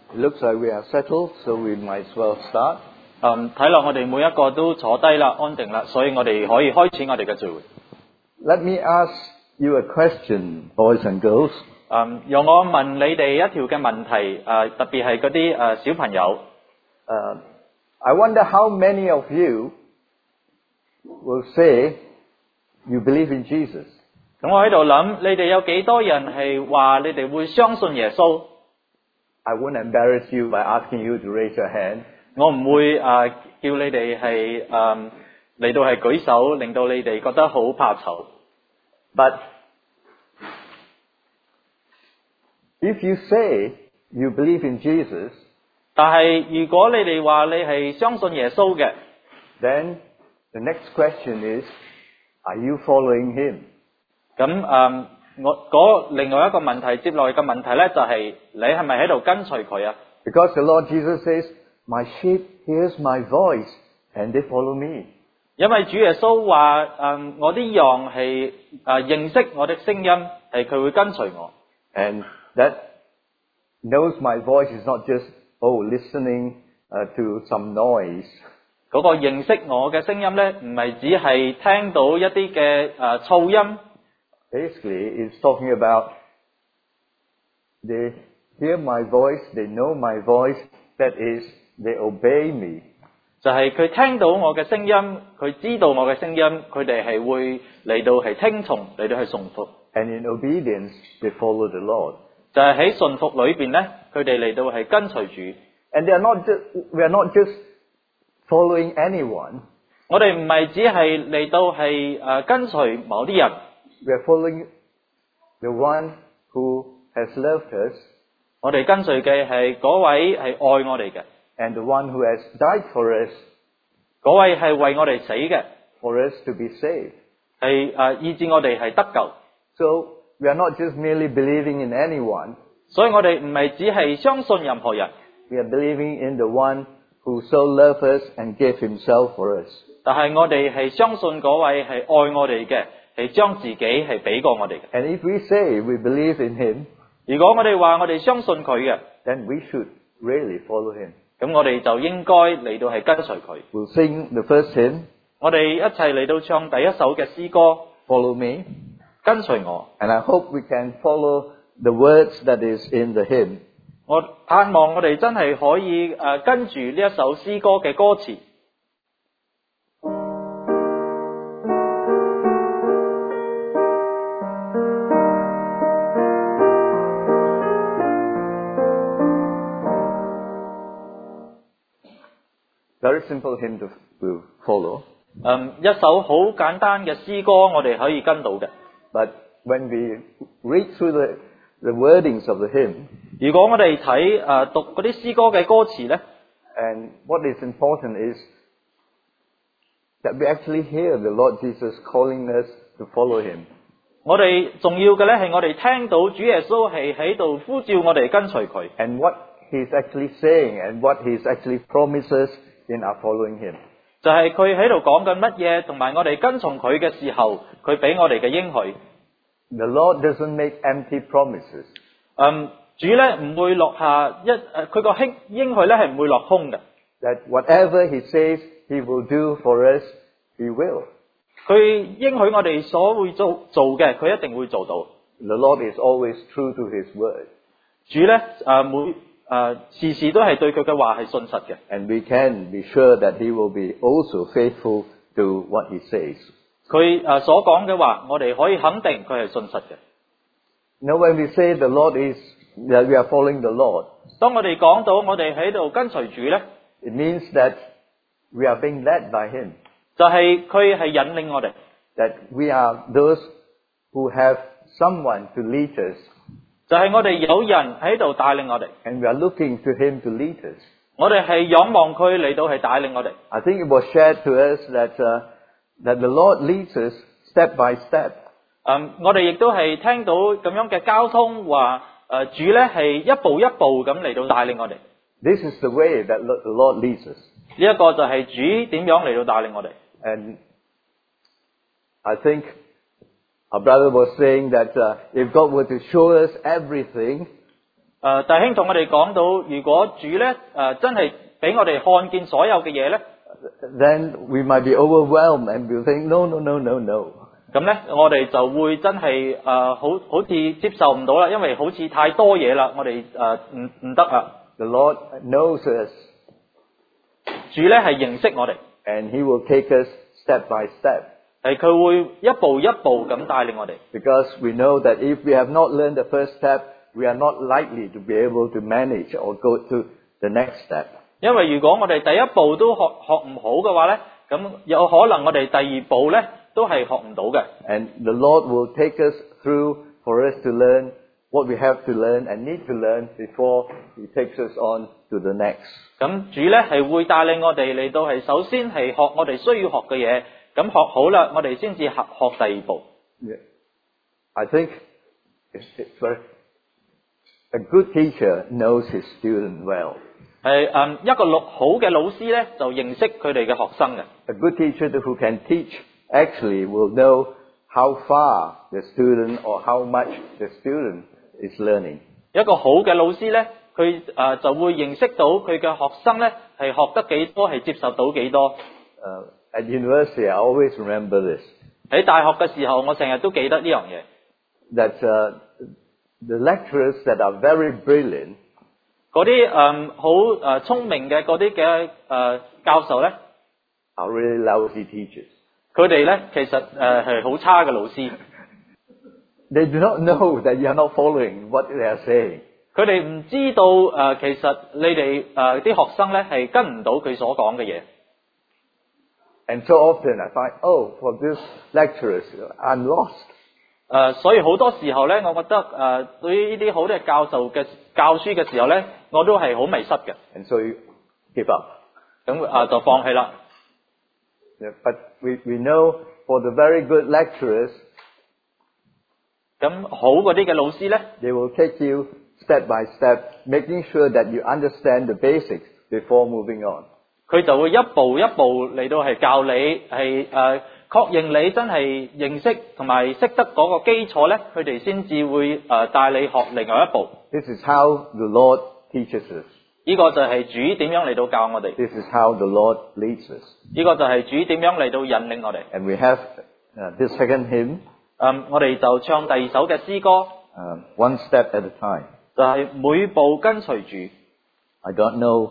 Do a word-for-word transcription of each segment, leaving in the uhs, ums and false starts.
It looks like we are settled, so we might as well start. 嗯，睇落我哋每一個都坐低啦，安定啦，所以我哋可以開始我哋嘅聚會。 Let me ask you a question, boys and girls. 嗯，讓我問你哋一條嘅問題，誒、特別係嗰啲誒小朋友。 Uh, I wonder how many of you will say you believe in Jesus. 咁我喺度諗，你哋有幾多人係話你哋會相信耶穌？ I won't embarrass you by asking you to raise your hand. 我唔會誒、呃、叫你哋係誒嚟到係舉手，令到你哋覺得好怕醜。 But if you say you believe in Jesus, 但係如果你哋話你係相信耶穌嘅， then the next question is, are you following him? 咁誒、呃、我嗰另外一個問題接落去嘅問題咧，就係、是、你係咪喺度跟隨佢啊？ Because the Lord Jesus says, my sheep hears my voice and they follow me. 因為主耶穌話誒、呃、我啲羊係誒、呃、認識我的聲音，係佢會跟隨我。 And that knows my voice is not just, oh, listening uh, to some noise. 嗰個認識我嘅聲音咧，唔係只係聽到一啲嘅誒噪音。 Basically, it's talking about they hear my voice, they know my voice, that is, they obey me. 就係佢聽到我嘅聲音，佢知道我嘅聲音，佢哋係會嚟到係聽從，嚟到係順服。 And in obedience, they follow the Lord. 就係喺順服裏邊咧，佢哋嚟到係跟隨主。 And they are not just, we are not just following anyone. 我哋唔係只係嚟到係誒跟隨某啲人， We are following the one who has loved us 我哋跟隨嘅係嗰位係愛我哋嘅， and the one who has died for us, 嗰位係為我哋死嘅， for us to be saved. 係誒以致我哋係得救。 So we are not just merely believing in anyone. 所以我哋唔係只係相信任何人， We are believing in the one who so loved us and gave himself for us. 但係我哋係相信嗰位係愛我哋嘅，係將自己係俾過我哋嘅。 And if we say we believe in him, 如果我哋話我哋相信佢嘅， then we should really follow him. 咁我哋就應該嚟到係跟隨佢。 We'll sing the first hymn, 我哋一齊嚟到唱第一首嘅詩歌， Follow Me. 跟隨我。 And I hope we can follow the words that is in the hymn. 我盼望我哋真係可以誒、呃、跟住呢一首詩歌嘅歌詞。 Very simple hymn to to follow. 嗯，一首好簡單嘅詩歌，我哋可以跟到嘅。 But when we read through the, the wordings of the hymn, 如果我哋睇誒讀嗰啲詩歌嘅歌詞咧， and what is important is that we actually hear the Lord Jesus calling us to follow him. 我哋重要嘅咧係我哋聽到主耶穌係喺度呼召我哋跟隨佢， And what he's actually saying and what he's actually promises in our following him. 就係佢喺度講緊乜嘢，同埋我哋跟從佢嘅時候，佢俾我哋嘅應許。 The Lord doesn't make empty promises. 嗯，主咧唔會落下一誒，佢個應應許咧係唔會落空嘅。 That whatever he says he will do for us, he will. 佢應許我哋所會做做嘅，佢一定會做到。 The Lord is always true to his word. 主咧誒每誒時時都係對佢嘅話係信實嘅。 And we can be sure that he will be also faithful to what he says. 佢誒所講嘅話，我哋可以肯定佢係信實嘅。 Now when we say the Lord is, that we are following the Lord, 當我哋講到我哋喺度跟隨主咧， it means that we are being led by him. 就係佢係引領我哋， That we are those who have someone to lead us. 就係我哋有人喺度帶領我哋， And we are looking to him to lead us. 我哋係仰望佢嚟到係帶領我哋。 I think it was shared to us that, uh, that the Lord leads us step by step. 嗯，我哋亦都係聽到咁樣嘅交通話，誒主咧係一步一步咁嚟到帶領我哋。 This is the way that lo- the Lord leads us. 呢一個就係主點樣嚟到帶領我哋。 And I think our brother was saying that uh, if God were to show us everything, 誒弟兄同我哋講到，如果主咧誒真係俾我哋看見所有嘅嘢咧， then we might be overwhelmed and we'll think, no, no, no, no, no. 咁咧我哋就會真係誒好好似接受唔到啦，因為好似太多嘢啦，我哋誒唔唔得啊！ The Lord knows us 主咧係認識我哋， and He will take us step by step. 係佢會一步一步咁帶領我哋。 Because we know that if we have not learned the first step, we are not likely to be able to manage or go to the next step. 因為如果我哋第一步都學學唔好嘅話咧，咁有可能我哋第二步咧都係學唔到嘅。 And the Lord will take us through for us to learn what we have to learn and need to learn before He takes us on to the next. 咁主咧係會帶領我哋嚟到係首先係學我哋需要學嘅嘢，咁學好啦，我哋先至學學第二步。 Yeah. I think it's, it's very, a good teacher knows his student well. 係誒一個老好嘅老師咧，就認識佢哋嘅學生嘅。 A good teacher who can teach actually will know how far the student or how much the student is learning. 一個好嘅老師咧，佢誒就會認識到佢嘅學生咧係學得幾多，係接受到幾多。 Uh, at university, I always remember this, 喺大學嘅時候，我成日都記得呢樣嘢。 that uh, the lecturers that are very brilliant 嗰啲誒好誒聰明嘅嗰啲嘅誒教授咧， are really lousy teachers. 佢哋咧其實誒係好差嘅老師。 They do not know that you are not following what they are saying. 佢哋唔知道誒、呃，其實你哋誒啲學生咧係跟唔到佢所講嘅嘢。 And so often I find, oh, for these lecturers, I'm lost. 誒、呃，所以好多時候咧，我覺得誒、呃，對於呢啲好嘅教授嘅教書嘅時候咧，我都係好迷失嘅。 And so you give up. 咁誒、呃、就放棄啦。 Yeah, but we, we know for the very good lecturers, 咁好嗰啲嘅老師咧， they will take you step by step, making sure that you understand the basics before moving on. 佢就會一步一步嚟到係教你，係誒、呃、確認你真係認識同埋識得嗰個基礎咧，佢哋先至會誒、呃、帶你學另外一步。 This is how the Lord teaches us. 呢、個就係主點樣嚟到教我哋， This is how the Lord leads us. 呢、個就係主點樣嚟到引領我哋。 And we have uh, this second hymn, 嗯，我哋就唱第二首嘅詩歌， uh, one step at a time. 就係每步跟隨主。 I don't know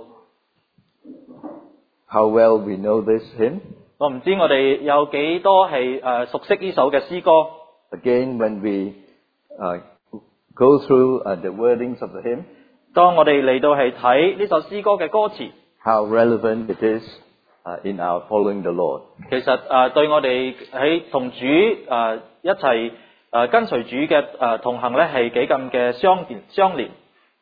how well we know this hymn. 我唔知我哋有幾多係誒、呃、熟悉呢首嘅詩歌。 Again, when we uh, go through uh, the wordings of the hymn, 當我哋嚟到係睇呢首詩歌嘅歌詞， how relevant it is uh, in our following the Lord. 其實誒、呃、對我哋喺同主誒、呃、一齊誒、呃、跟隨主嘅誒、呃、同行咧，係幾咁嘅相連相連。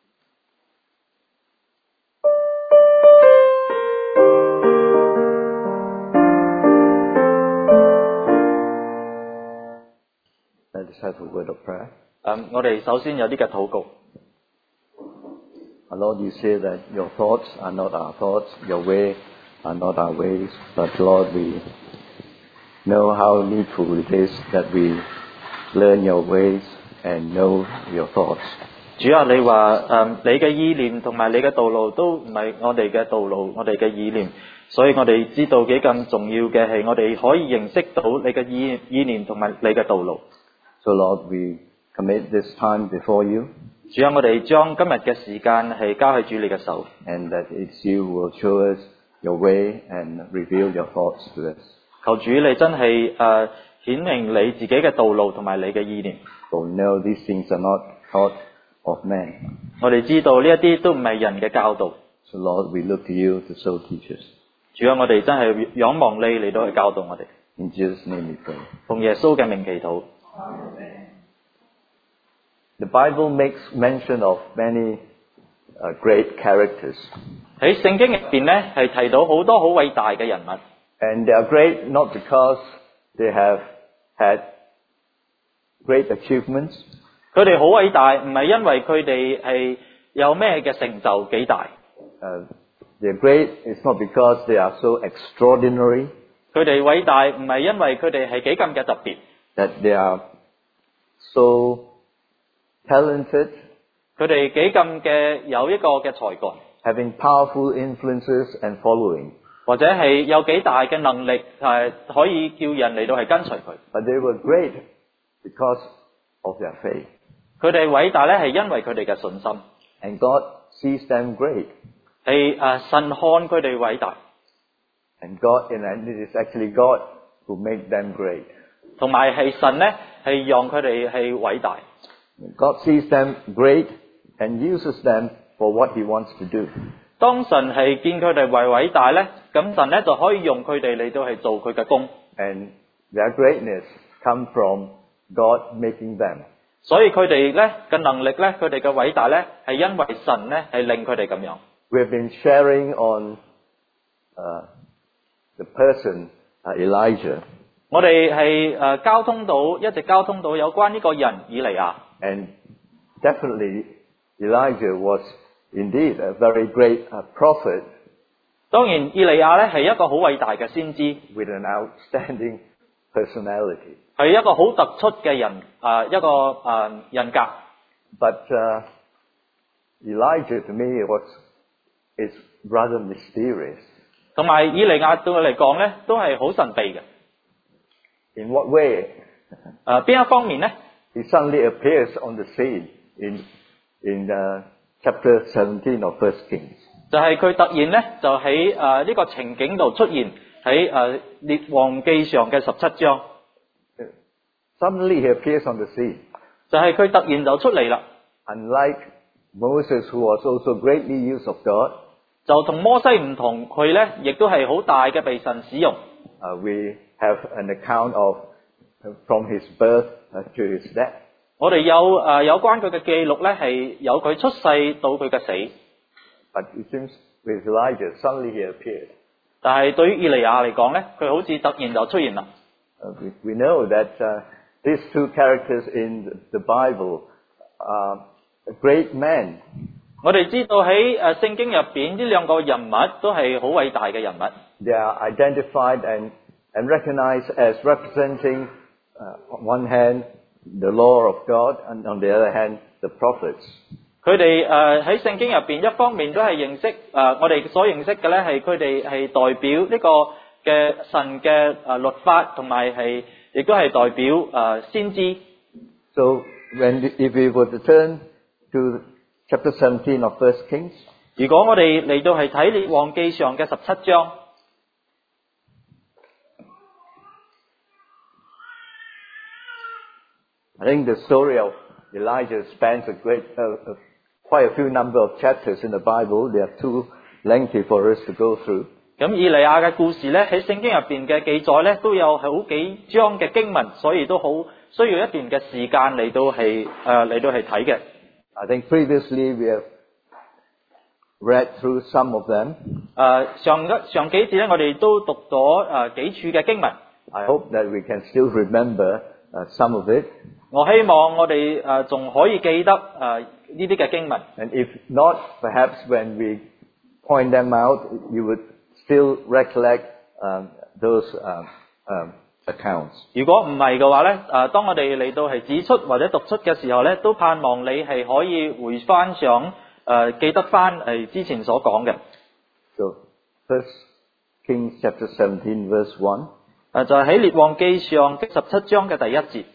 Let us have a word of prayer. 誒、我哋首先有啲嘅禱告。 Our Lord, you say that your thoughts are not our thoughts, your way are not our ways, but Lord, we know how needful it is that we learn your ways and know your thoughts. 主啊，你話誒、你嘅意念同埋你嘅道路都唔係我哋嘅道路，我哋嘅意念，所以我哋知道幾咁重要嘅係我哋可以認識到你嘅意意念同埋你嘅道路。 So Lord, we commit this time before you, 主啊，我哋將今日嘅時間係交喺主你嘅手， and that it's you who will show us your way and reveal your thoughts to us. 求主你真係誒、顯明你自己嘅道路同埋你嘅意念。 For we know these things are not taught of man. 我哋知道呢一啲都唔係人嘅教導。 So Lord, we look to you to so teach us. 主啊，我哋真係仰望你嚟到去教導我哋。 In Jesus' name we pray. 奉耶穌嘅名祈禱。 The Bible makes mention of many uh, great characters. 喺聖經入邊咧，係提到好多好偉大嘅人物。 And they are great not because they have had great achievements, 佢哋好偉大，唔係因為佢哋係有咩嘅成就幾大。 uh, they're great, it's not because they are so extraordinary, 佢哋偉大唔係因為佢哋係幾咁嘅特別， that they are so talented 佢哋幾咁嘅有一個嘅才幹， having powerful influences and following. 或者係有幾大嘅能力係可以叫人嚟到係跟隨佢。 But they were great because of their faith. 佢哋偉大咧係因為佢哋嘅信心， And God sees them great. 係誒神看佢哋偉大， And God, and it is actually God who made them great. 同埋係神咧係讓佢哋係偉大。 God sees them great and uses them for what He wants to do. 當神係見佢哋為偉大咧，咁神咧就可以用佢哋嚟到係做佢嘅工。 And their greatness come from God making them. 所以佢哋咧嘅能力咧，佢哋嘅偉大咧係因為神咧係令佢哋咁樣。 We have been sharing on uh, the person uh, Elijah. 我哋係誒交通到一直交通到有關呢個人以利亞。 And definitely Elijah was indeed a very great uh, prophet 當然以利亞咧係一個好偉大嘅先知， with an outstanding personality. 係一個好突出嘅人，誒、一個誒、人格。 But uh, Elijah to me was is rather mysterious. 同埋以利亞對我嚟講咧，都係好神秘嘅。 In what way? 誒邊一方面咧？ He suddenly appears on the scene in in uh, chapter seventeen of First Kings. 就係佢突然咧，就喺誒呢個情景度出現喺誒列王記上嘅十七章。 Suddenly he appears on the scene. 就係佢突然就出嚟啦。 Unlike Moses, who was also greatly used of God, 就同摩西唔同，佢咧亦都係好大嘅被神使用。 uh, we have an account of uh, from his birth uh, to his death. 我哋有誒、呃、有關佢嘅記錄咧，係有佢出世到佢嘅死。 But it seems with Elijah, suddenly he appeared. 但係對於以利亞嚟講咧，佢好似突然就出現啦。 Uh, we, we know that uh, these two characters in the Bible are great men. 我哋知道喺誒聖經入邊呢兩個人物都係好偉大嘅人物。 They are identified and, and recognized as representing, uh, on one hand, the law of God, and on the other hand, the prophets. 佢哋誒喺聖經入邊一方面都係認識誒、呃、我哋所認識嘅咧係佢哋係代表呢個嘅神嘅誒律法，同埋係亦都係代表誒、呃、先知。 So when if we were to turn to chapter seventeen of First Kings, 如果我哋嚟到係睇列王記上嘅十七章， I think the story of Elijah spans a great, uh, uh, quite a few number of chapters in the Bible. They are too lengthy for us to go through. 咁以利亞嘅故事咧喺聖經入邊嘅記載咧都有好幾章嘅經文，所以都好需要一段嘅時間嚟到係誒嚟到係睇嘅。 I think previously we have read through some of them. 誒上一上幾次咧，我哋都讀咗誒幾處嘅經文。 I hope that we can still remember uh, some of it. 我希望我哋誒仲可以記得誒呢啲嘅經文。 And if not, perhaps when we point them out, you would still recollect um, those um, um, accounts. 如果唔係嘅話咧，誒當我哋嚟到係指出或者讀出嘅時候咧，都盼望你係可以回翻上誒記得翻誒之前所講嘅。 So, First Kings chapter seventeen, verse one. 誒就係喺列王記上嘅十七章嘅第一節。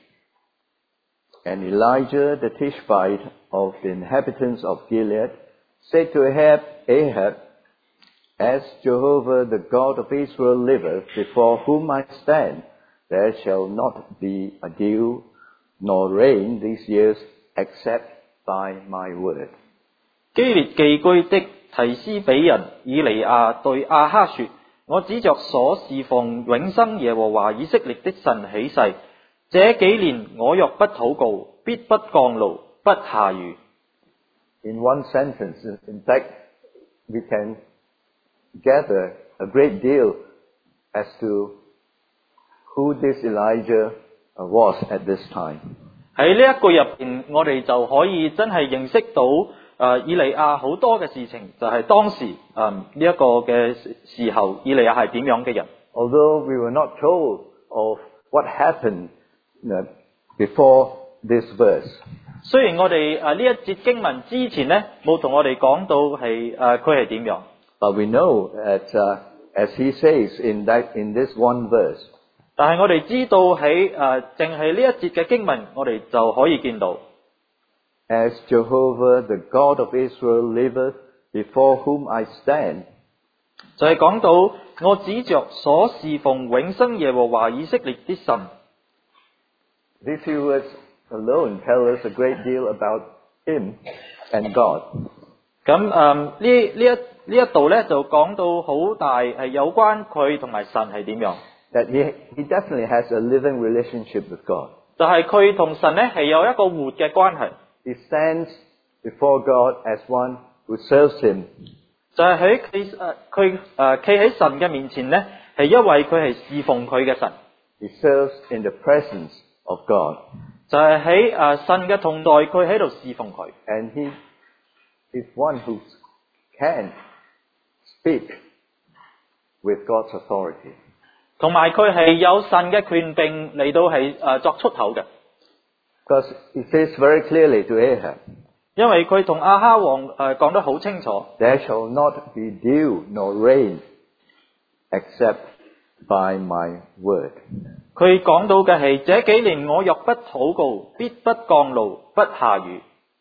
And Elijah the Tishbite of the inhabitants of Gilead said to Ahab, Ahab, As Jehovah the God of Israel liveth, before whom I stand, there shall not be a dew nor rain these years, except by my word. 基列寄居的提斯比人以利亞對亞哈說：我指着所侍奉永生耶和華以色列的神起誓，這幾年我若不禱告，必不降露，不下雨。 In one sentence, in fact, we can gather a great deal as to who this Elijah was at this time. 喺呢一句入邊，我哋就可以真係認識到誒、呃、以利亞好多嘅事情，就係、是、當時誒呢一個嘅時候，以利亞係點樣嘅人。 Although we were not told of what happened uh, before this verse. 雖然我哋誒呢一節經文之前咧冇同我哋講到係誒佢係點樣， But we know that, uh, as he says in that, in this one verse, 但係我哋知道喺誒淨係呢一節嘅經文，我哋就可以見到， as Jehovah, the God of Israel, liveth, before whom I stand, 就係講到我指着所侍奉永生耶和華以色列的神。 these few words alone tell us a great deal about him and God. 咁誒呢呢一呢一度咧就講到好大係有關佢同埋神係點樣， That he, he definitely has a living relationship with God. 就係佢同神咧係有一個活嘅關係， He stands before God as one who serves him. 就係喺佢誒佢誒企喺神嘅面前咧，係因為佢係侍奉佢嘅神， He serves in the presence of God. 就係喺誒神嘅同在，佢喺度侍奉佢。 And he is one who can speak with God's authority. 同埋佢係有神嘅權柄嚟到係誒作出口嘅， Because he says very clearly to Ahab, 因為佢同亞哈王誒講得好清楚， there shall not be dew nor rain except by my word. 佢講到嘅係這幾年我若不禱告，必不降露，不下雨。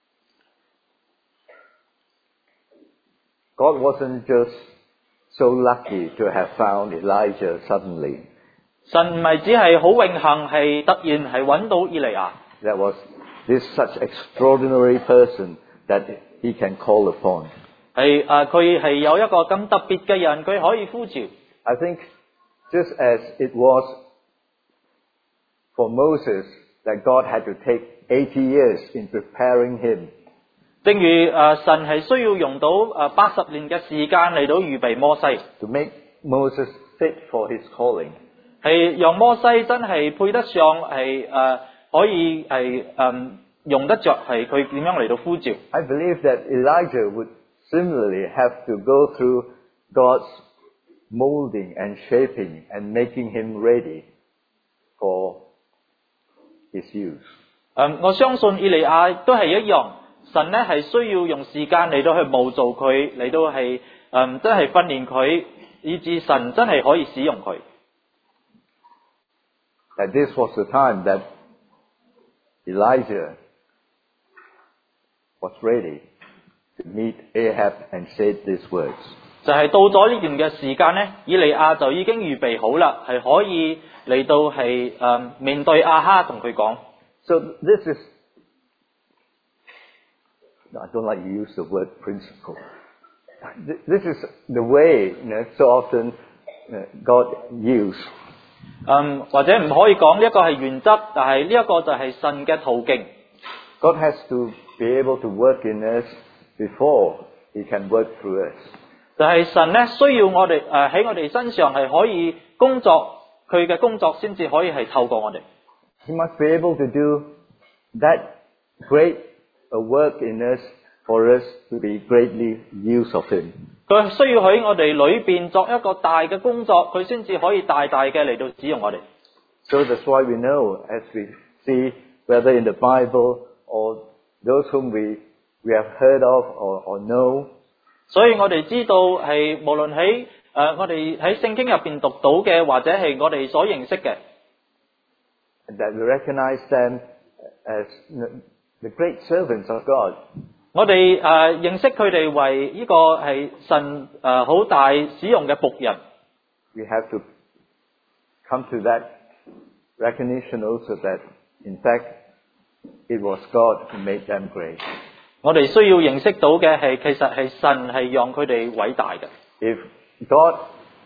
God wasn't just so lucky to have found Elijah suddenly. 神唔係只係好榮幸係突然係揾到以利亞， There was this such extraordinary person that he can call upon. 係誒佢係有一個咁特別嘅人，佢可以呼召。 I think just as it was for Moses that God had to take eighty years in preparing him, 正如誒神係需要用到誒八十年嘅時間嚟到預備摩西， to make Moses fit for his calling. 係讓摩西真係配得上係誒可以係誒用得着係佢點樣嚟到呼召。 I believe that Elijah would similarly have to go through God's molding and shaping and making him ready for his use. 誒我相信以利亞都係一樣，神咧係需要用時間嚟到去模造佢，嚟到係誒真係訓練佢，以致神真係可以使用佢。 That this was the time that Elijah was ready to meet Ahab and say these words. 就係到咗呢段嘅時間咧，以利亞就已經預備好啦，係可以嚟到係誒面對亞哈同佢講。 So this is, I don't like to use the word principle. This is the way, you know, so often uh, God used. 嗯，或者唔可以講呢一個係原則，但係呢一個就係神嘅途徑。 God has to be able to work in us before He can work through us. 就係神咧需要我哋誒喺我哋身上係可以工作，佢嘅工作先至可以係透過我哋。 He must be able to do that great a work in us for us to be greatly used of Him. 佢需要喺我哋裏邊作一個大嘅工作，佢先至可以大大嘅嚟到使用我哋。 So that's why we know, as we see, whether in the Bible or those whom we, we have heard of or, or know, 所以我哋知道係無論喺誒我哋喺聖經入邊讀到嘅，或者係我哋所認識嘅， that we recognize them as the great servants of God. 我哋誒、呃、認識佢哋為呢個係神誒好、呃、大使用嘅僕人。 We have to come to that recognition also that, in fact, it was God who made them great. 我哋需要認識到嘅係，其實係神係讓佢哋偉大嘅。 If God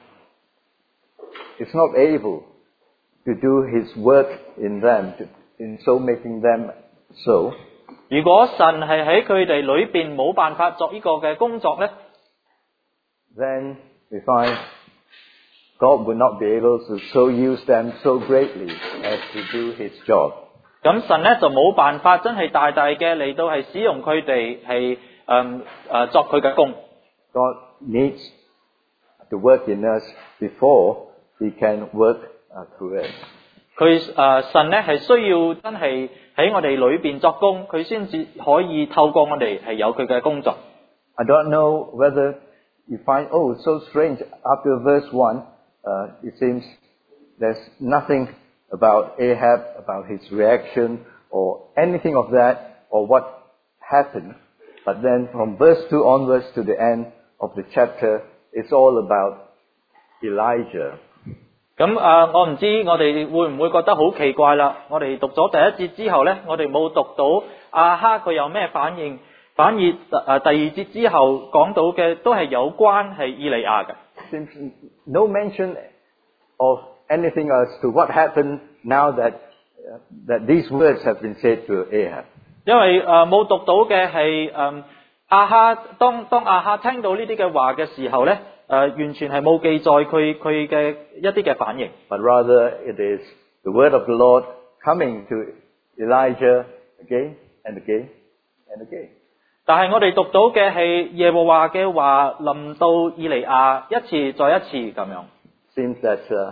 is not able to do His work in them, to, in so making them so, 如果神係喺佢哋裏邊冇辦法作呢個嘅工作咧， then we find God would not be able to so use them so greatly as to do His job. 咁神咧就冇辦法真係大大嘅嚟到係使用佢哋係誒誒作佢嘅工。 God needs to work in us before He can work uh, through us. 佢誒、呃、神咧係需要真係喺我哋裏邊作工，佢先至可以透過我哋係有佢嘅工作。 I don't know whether you find, oh, so strange, after verse one, uh, it seems there's nothing about Ahab, about his reaction, or anything of that, or what happened. But then from verse two onwards to the end of the chapter, it's all about Elijah. 咁誒、呃，我唔知我哋會唔會覺得好奇怪啦？我哋讀咗第一節之後咧，我哋冇讀到亞哈佢有咩反應，反而誒、呃、第二節之後講到嘅都係有關係以利亞嘅。 Seems no mention of anything as to what happened now that uh, that these words have been said to Ahab. 因為誒冇、呃、讀到嘅係誒亞哈，當當亞哈聽到呢啲嘅話嘅時候咧。誒、呃、完全係冇記載佢佢嘅一啲嘅反應。 But rather it is the word of the Lord coming to Elijah again and again and again. 但係我哋讀到嘅係耶和華嘅話臨到以利亞一次再一次咁樣。 Seems that uh,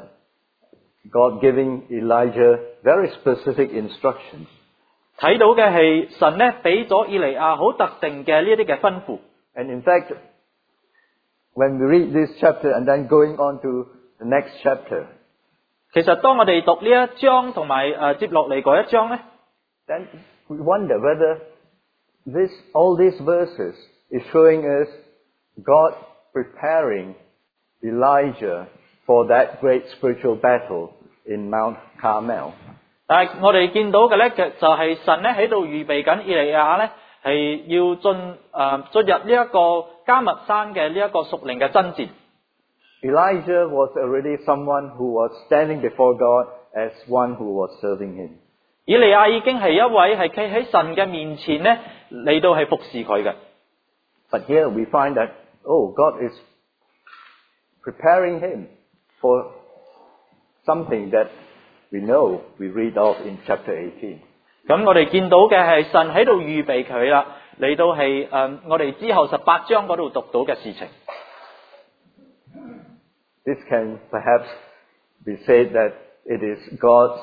God giving Elijah very specific instructions. 睇到嘅係神咧俾咗以利亞好特定嘅呢一啲嘅吩咐。 And in fact, when we read this chapter and then going on to the next chapter, 其實當我哋讀呢一章同埋誒接落嚟嗰一章咧 then we wonder whether this all these verses is showing us God preparing Elijah for that great spiritual battle in Mount Carmel. 但係我哋見到嘅咧，就係神咧喺度預備緊以利亞咧，係要進誒進入呢一個迦密山嘅呢一個屬靈嘅爭戰。 Elijah was already someone who was standing before God as one who was serving him. 以利亞已經係一位係企喺神嘅面前咧嚟到係服侍佢嘅。 But here we find that, oh, God is preparing him for something that we know we read of in chapter eighteen. 咁我哋見到嘅係神喺度預備佢啦，嚟到係誒我哋之後十八章嗰度讀到嘅事情。 This can perhaps be said that it is God's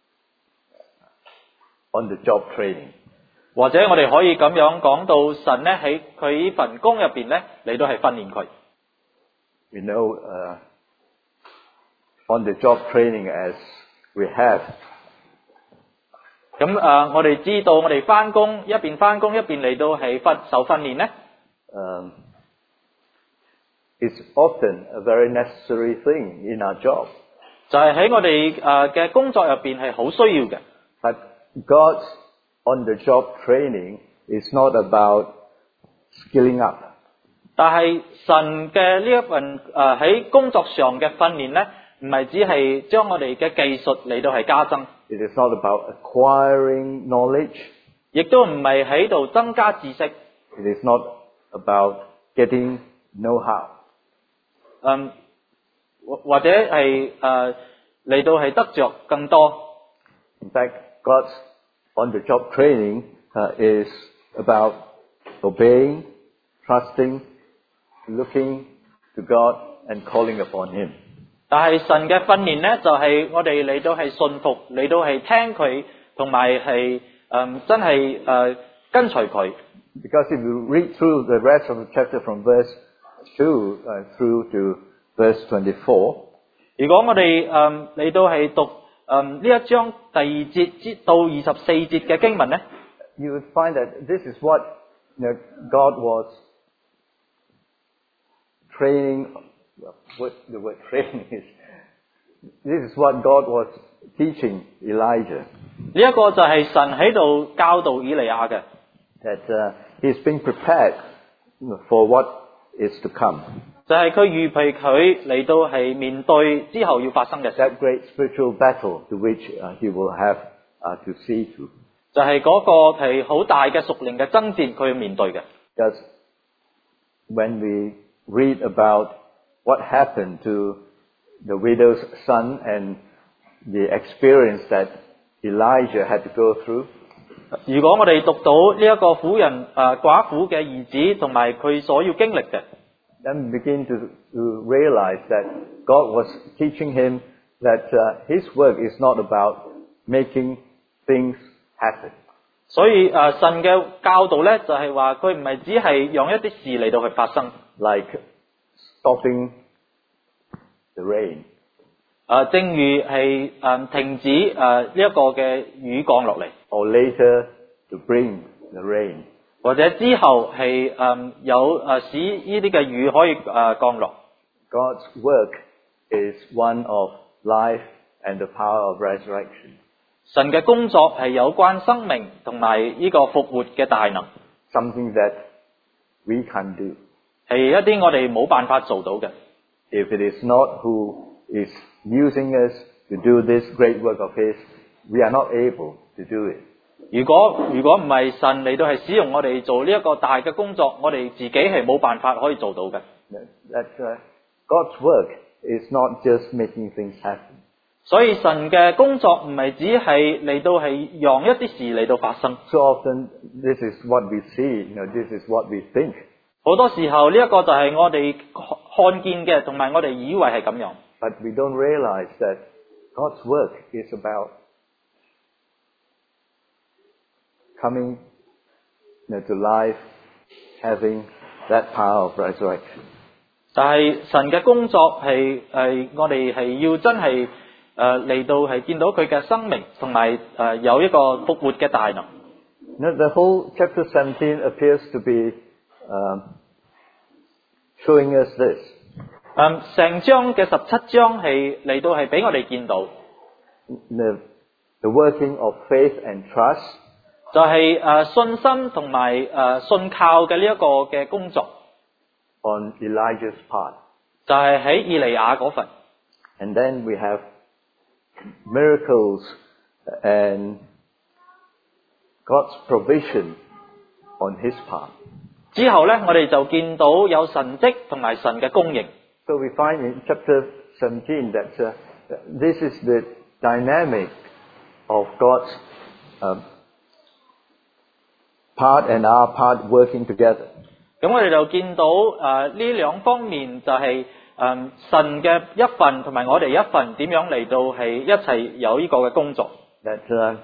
on-the-job training. 或者我哋可以咁樣講到神咧喺佢呢份工入邊咧嚟到係訓練佢。 We know uh, on-the-job training as we have. 咁誒、呃，我哋知道我哋翻工一邊翻工一邊嚟到係訓受訓練咧。 Um, it's often a very necessary thing in our job. 就係喺我哋誒嘅工作入邊係好需要嘅。 But God's on-the-job training is not about skilling up. 但係神嘅呢一份誒喺工作上嘅訓練咧，唔係只係將我哋嘅技術嚟到係加增。 It is not about acquiring knowledge. 亦都唔係喺度增加知識。 It is not about getting know-how. 嗯，或或者係誒嚟到係得着更多。 In fact, God's on-the-job training uh, is about obeying, trusting, looking to God and calling upon Him. 但係神嘅訓練咧，就係、是、我哋嚟到係信服，嚟到係聽佢，同埋係誒真係誒、呃、跟隨佢。 Because if you read through the rest of the chapter from verse two uh, through to verse twenty-four, 如果我哋誒嚟到係讀誒呢一章第二節至到二十四節嘅經文咧， you would find that this is what you know, God was training. What the word training is. This is what God was teaching Elijah. 呢一個就係神喺度教導以利亞嘅。 That uh, he's being prepared for what is to come. 就係佢預備佢嚟到係面對之後要發生嘅事。 That great spiritual battle to which uh, he will have uh, to see to. 就係嗰個係好大嘅屬靈嘅爭戰，佢要面對嘅。 Because when we read about what happened to the widow's son and the experience that Elijah had to go through, 如果我哋讀到呢一個婦人誒、呃、寡婦嘅兒子同埋佢所要經歷嘅， then we begin to, to realize that God was teaching him that uh, His work is not about making things happen. 所以誒、呃、神嘅教導咧就係話佢唔係只係讓一啲事嚟到去發生， like stopping the rain. 誒、呃、正如係誒、呃、停止誒呢一個嘅雨降落嚟， or later to bring the rain. 或者之後係誒、呃、有誒、呃、使呢啲嘅雨可以誒、呃、降落。 God's work is one of life and the power of resurrection. 神嘅工作係有關生命同埋呢個復活嘅大能， Something that we can do. 係一啲我哋冇辦法做到嘅。 If it is not who is using us to do this great work of His, we are not able to do it. 如果如果唔係神嚟到係使用我哋做呢一個大嘅工作，我哋自己係冇辦法可以做到嘅。 That, that uh, God's work is not just making things happen. 所以神嘅工作唔係只係嚟到係讓一啲事嚟到發生。 So often, this is what we see, you know, this is what we think. 好多時候呢一個就係我哋看見嘅，同埋我哋以為係咁樣。 But we don't realize that God's work is about coming, you know, to life, having that power of resurrection. 但係神嘅工作係誒，我哋係要真係誒嚟到係見到佢嘅生命，同埋誒有一個復活嘅大能。 Now, the whole chapter seventeen appears to be um, showing us this. 誒成章嘅十七章係嚟到係俾我哋見到， The, the working of faith and trust 就係誒信心同埋誒信靠嘅呢一個嘅工作， on Elijah's part. 就係喺以利亞嗰份。 And then we have miracles and God's provision on His part. 之後咧，我哋就見到有神蹟同埋神嘅供應。 So we find in chapter seventeen that uh, this is the dynamic of God's um, part and our part working together. 咁我哋就見到誒呢兩方面就係、是、誒、呃、神嘅一份同埋我哋一份點樣嚟到係一齊有呢個嘅工作。 That uh,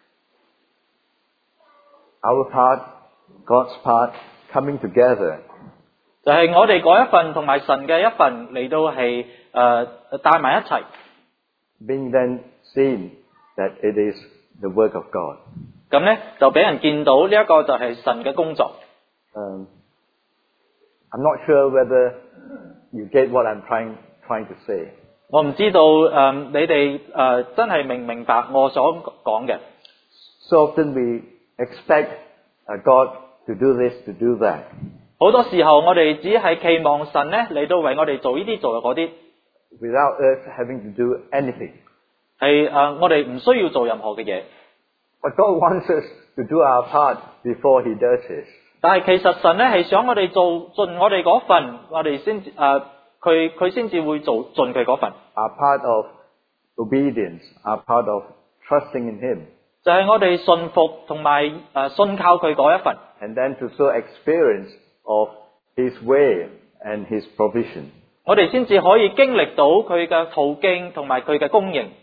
our part, God's part, coming together 就係我哋嗰一份同埋神嘅一份嚟到係誒帶埋一齊， being then seen that it is the work of God. 咁咧就俾人見到呢一個就係神嘅工作。 Um, I'm not sure whether you get what I'm trying trying to say. 我唔知道誒、呃、你哋誒、呃、真係明唔明白我所講嘅。 So often we expect uh, God to do this, to do that. 好多時候我哋只係期望神咧嚟到為我哋做呢啲做嗰啲， without us having to do anything. 係誒、呃、我哋唔需要做任何嘅嘢。 But God wants us to do our part before He does His. 但係其實神咧係想我哋做盡我哋嗰份，我哋先誒佢佢先至會做盡佢嗰份。 Our part of obedience, our part of trusting in Him, 就係我哋信服同埋誒信靠佢嗰一份， and then to show experience of His way and His provision. 我哋先至可以經歷到佢嘅途徑同埋佢嘅供應。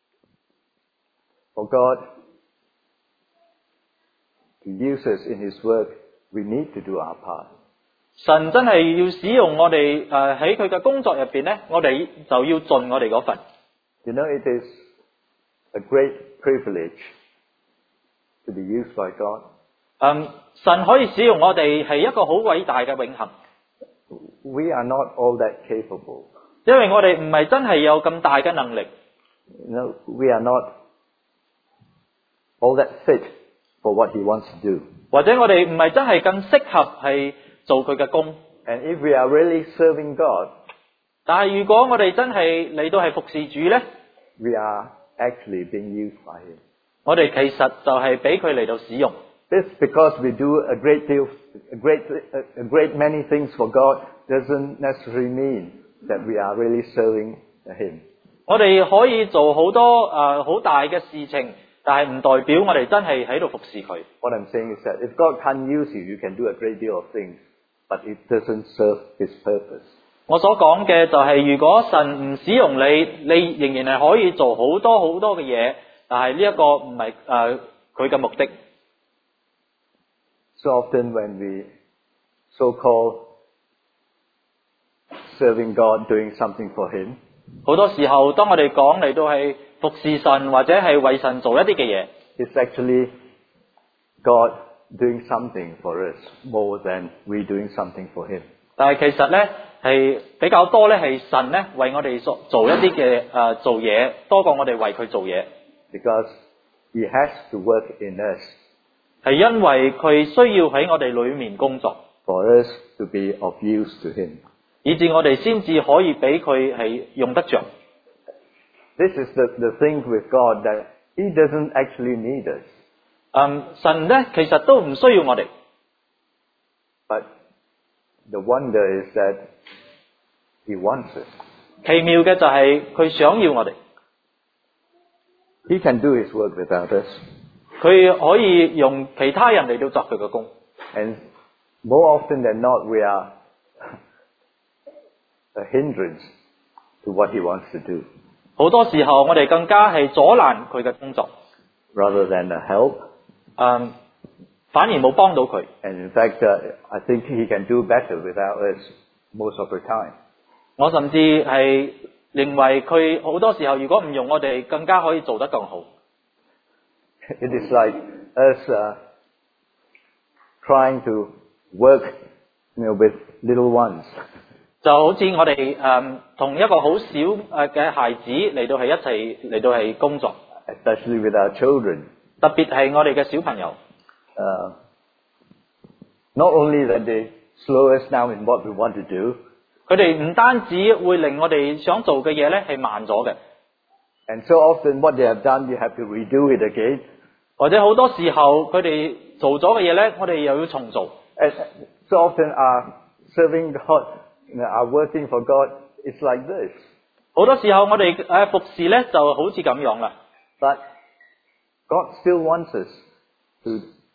For God to use us in His work, we need to do our part. 神真係要使用我哋誒喺佢嘅工作入邊咧，我哋就要盡我哋嗰份。 You know, it is a great privilege to be used by God. 嗯，神可以使用我哋係一個好偉大嘅永恆， We are not all that capable. 因為我哋唔係真係有咁大嘅能力， You know, we are not all that fit for what He wants to do. 或者我哋唔係真係咁適合係做佢嘅工。 And if we are really serving God, 但係如果我哋真係嚟到係服侍主咧， we are actually being used by Him. 我哋其實就係俾佢嚟到使用。 This because we do a great deal, a great, a great many things for God doesn't necessarily mean that we are really serving Him. 我哋可以做好多誒好、呃、大嘅事情，但係唔代表我哋真係喺度服侍佢。 What I'm saying is that if God can't use you, you can do a great deal of things, but it doesn't serve His purpose. 我所講嘅就係，如果神唔使用你，你仍然係可以做好多好多嘅嘢，但係呢一個唔係誒佢嘅目的。 So often when we so-called serving God, doing something for Him, 好多時候，當我哋講嚟到係服侍神或者係為神做一啲嘅嘢， it's actually God doing something for us more than we doing something for Him. 但係其實咧係比較多咧係神咧為我哋做做一啲嘅誒做嘢，多過我哋為佢做嘢。 Because He has to work in us 係因為佢需要喺我哋裏面工作， for us to be of use to Him. 以致我哋先至可以俾佢係用得着。 This is the, the thing with God, that He doesn't actually need us. 嗯，神咧其實都唔需要我哋， But the wonder is that He wants us. 奇妙嘅就係佢想要我哋， He can do His work without us. 佢可以用其他人嚟到作佢嘅工。 And more often than not, we are a hindrance to what He wants to do, 好多時候我哋更加係阻攔佢嘅工作， rather than a help. 嗯，反而冇幫到佢。 And in fact, uh, I think He can do better without us most of the time. 我甚至係認為佢好多時候如果唔用我哋，更加可以做得更好。 It is like us uh, trying to work, you know, with little ones. 就好似我哋誒同一個好小誒嘅孩子嚟到係一齊嚟到係工作， Especially with our children. 特別係我哋嘅小朋友。 Uh, not only that they slow us down in what we want to do, 佢哋唔單止會令我哋想做嘅嘢咧係慢咗嘅， and so often what they have done, you have to redo it again. 或者好多時候佢哋做咗嘅嘢咧，我哋又要重做。 And so often our serving God, you know, our working for God, it's like this. 好多時候我哋誒服侍咧就好似咁樣啦， But God still wants us to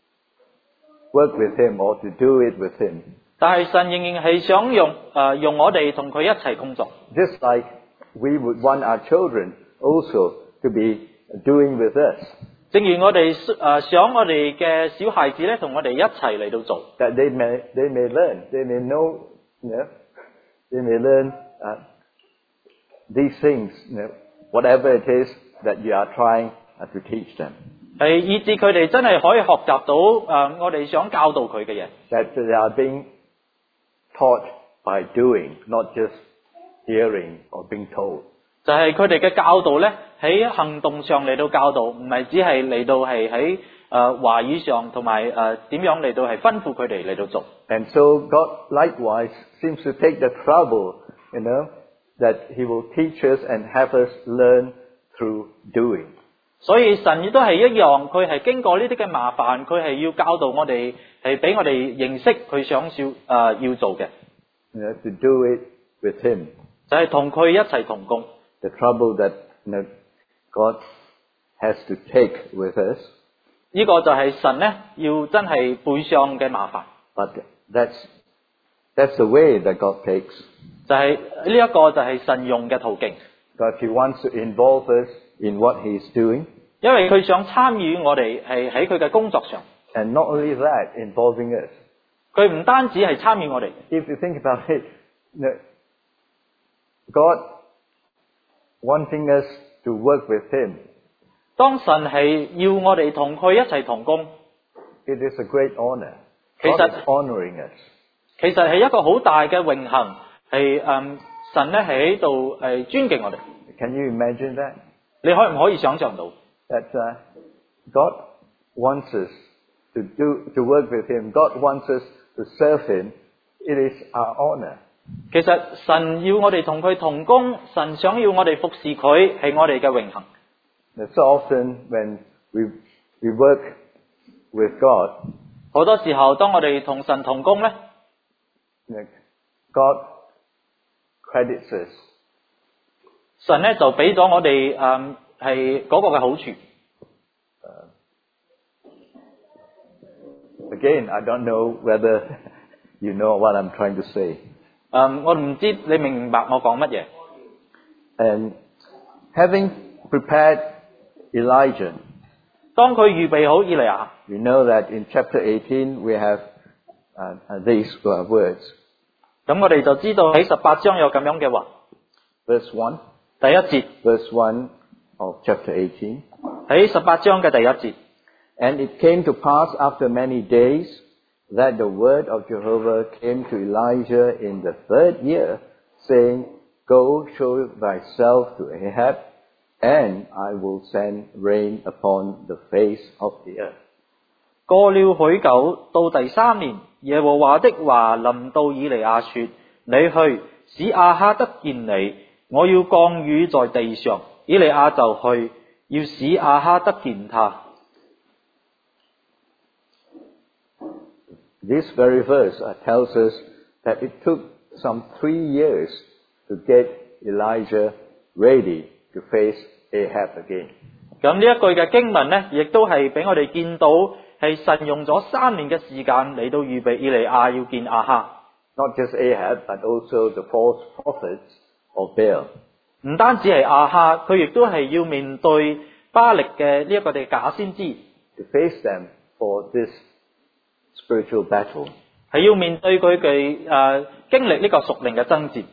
work with Him or to do it with Him. 但係神仍然係想用誒、呃、用我哋同佢一齊工作， Just like we would want our children also to be doing with us. 正如我哋誒、呃、想我哋嘅小孩子咧同我哋一齊嚟到做， That they may, they may learn, they may know, you know, they may learn uh, these things, you know, whatever it is that you are trying uh, to teach them. 係以致佢哋真係可以學習到誒、呃、我哋想教導佢嘅嘢。 That they are being taught by doing, not just hearing or being told. 就係佢哋嘅教導咧，喺行動上嚟到教導，唔係只係嚟到係喺誒話語上，同埋誒點樣嚟到係吩咐佢哋嚟到做。 And so God likewise seems to take the trouble, you know, that He will teach us and have us learn through doing. 所以神亦都係一樣，佢係經過呢啲嘅麻煩，佢係要教導我哋，係俾我哋認識佢想要誒、呃、要做嘅， You know, to do it with Him. 就係同佢一齊同工。 The trouble that, you know, God has to take with us, 呢、個就係神咧要真係背上嘅麻煩， but that's that's the way that God takes. 就係呢一個就係神用嘅途徑， Because He wants to involve us in what He's doing, 因為佢想參與我哋係喺佢嘅工作上。 and not only that, involving us. 佢唔單止係參與我哋， If you think about it, you know, God wanting us to work with Him, 當神係要我哋同佢一齊同工， it is a great honor. 其實 God is honoring us. 其實係一個好大嘅榮幸，係誒、嗯、神咧係喺度誒尊敬我哋。 Can you imagine that? 你可唔可以想象到？ That uh, God wants us to do to work with Him. God wants us to serve Him. It is our honor. 其實神要我哋同佢同工，神想要我哋服侍佢，係我哋嘅榮幸。 Now, so often when we we work with God, 好多時候，當我哋同神同工咧， you know, God credits us. 神咧就俾咗我哋誒係嗰個嘅好處。 Again, I don't know whether you know what I'm trying to say. 誒，我唔知你明唔明白我講乜嘢？ And having prepared Elijah, 當佢預備好以利亞， we know that in chapter eighteen we have uh, uh, these uh, words. 咁我哋就知道喺十八章有咁樣嘅話。 Verse one, 第一節 verse one of chapter eighteen. 喺十八章嘅第一節。 And it came to pass after many days that the word of Jehovah came to Elijah in the third year, saying, Go show thyself to Ahab, and I will send rain upon the face of the earth. 過了許久，到第三年，耶和華的話臨到以利亞說：你去，使亞哈得見你，我要降雨在地上。以利亞就去，要使亞哈得見他。 This very verse uh, tells us that it took some three years to get Elijah ready to face Ahab again. 咁呢一句嘅經文呢，亦都係俾我哋見到係神用咗三年嘅時間嚟到預備以利亞要見亞哈。 Not just Ahab, but also the false prophets of Baal. 唔單止係亞哈，佢亦都係要面對巴力嘅呢一個嘅假先知， To face them for this spiritual battle. 係要面對佢嘅誒經歷呢個屬靈嘅爭戰。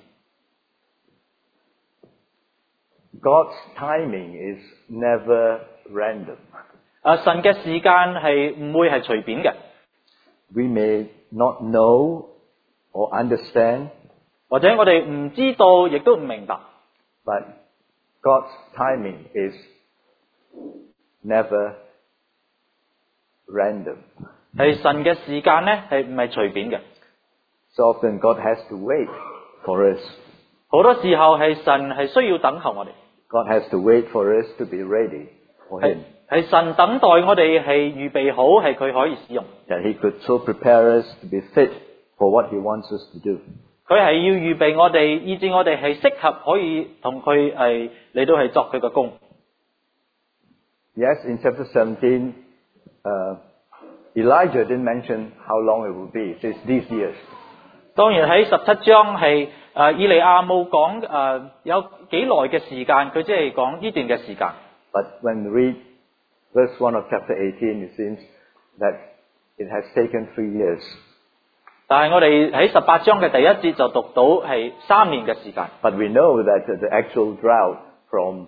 God's timing is never random. 誒神嘅時間係唔會係隨便嘅， We may not know or understand, 或者我哋唔知道，亦都唔明白。 but God's timing is never random. 係神嘅時間呢，係唔係隨便嘅。 So often God has to wait for us. 好多時候係神係需要等候我哋， God has to wait for us to be ready for 係 Him, 係神等待我哋係預備好，係佢可以使用。 that He could so prepare us to be fit for what He wants us to do. 佢係要預備我哋，以致我哋係適合可以同佢係嚟到係作佢嘅工。 Yes, in chapter seventeen, uh, Elijah didn't mention how long it will be. It says these years. 當然喺十七章係誒以利亞冇講誒有幾耐嘅時間，佢只係講呢段嘅時間。 But when we read verse one of chapter eighteen, it seems that it has taken three years. 但係我哋喺十八章嘅第一節就讀到係三年嘅時間。 But we know that the actual drought from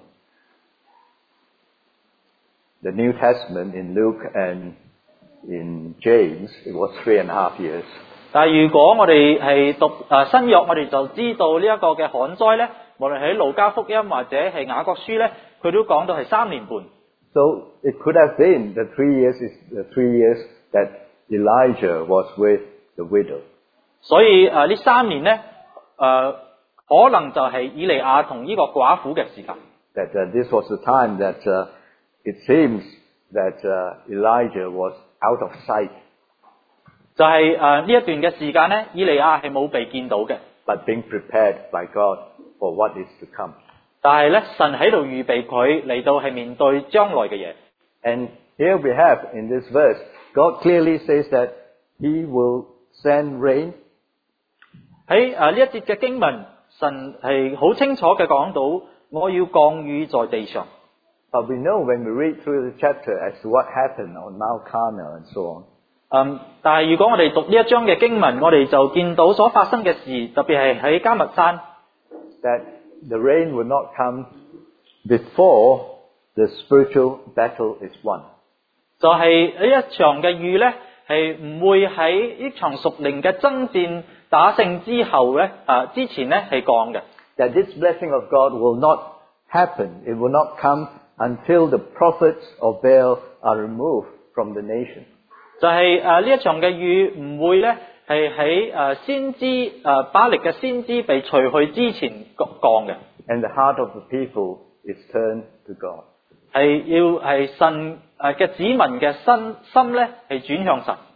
the New Testament in Luke and in James, it was three and a half years. 但係如果我哋係讀誒新約，我哋就知道呢一個嘅旱災咧，無論喺路加福音或者係雅各書咧，佢都講到係三年半。 So it could have been the three years is the three years that Elijah was with the widow. 所以誒呢三年咧誒可能就係以利亞同呢個寡婦嘅時間。 That uh, this was the time that uh, it seems that uh, Elijah was out of sight, 就係誒呢一段嘅時間咧，以利亞係冇被見到嘅， but being prepared by God for what is to come. 但係咧神喺度預備佢嚟到係面對將來嘅嘢。 And here we have in this verse, God clearly says that He will send rain. 喺誒呢一節嘅經文，神係好清楚嘅講到，我要降雨在地上。 But we know when we read through the chapter as to what happened on Mount Carmel and so on, 嗯，但係如果我哋讀呢一章嘅經文，我哋就見到所發生嘅事，特別係喺迦密山， that the rain will not come before the spiritual battle is won. 就係呢一場嘅雨咧，係唔會喺呢場屬靈嘅爭戰打勝之後咧，啊之前咧係降嘅。 That this blessing of God will not happen. It will not come until the prophets of Baal are removed from the nation. 就係誒呢一場嘅雨唔會咧係喺誒先知誒巴力嘅先知被除去之前降嘅。 And the heart of the people is turned to God. 係要係神誒嘅子民嘅心心咧係轉向神。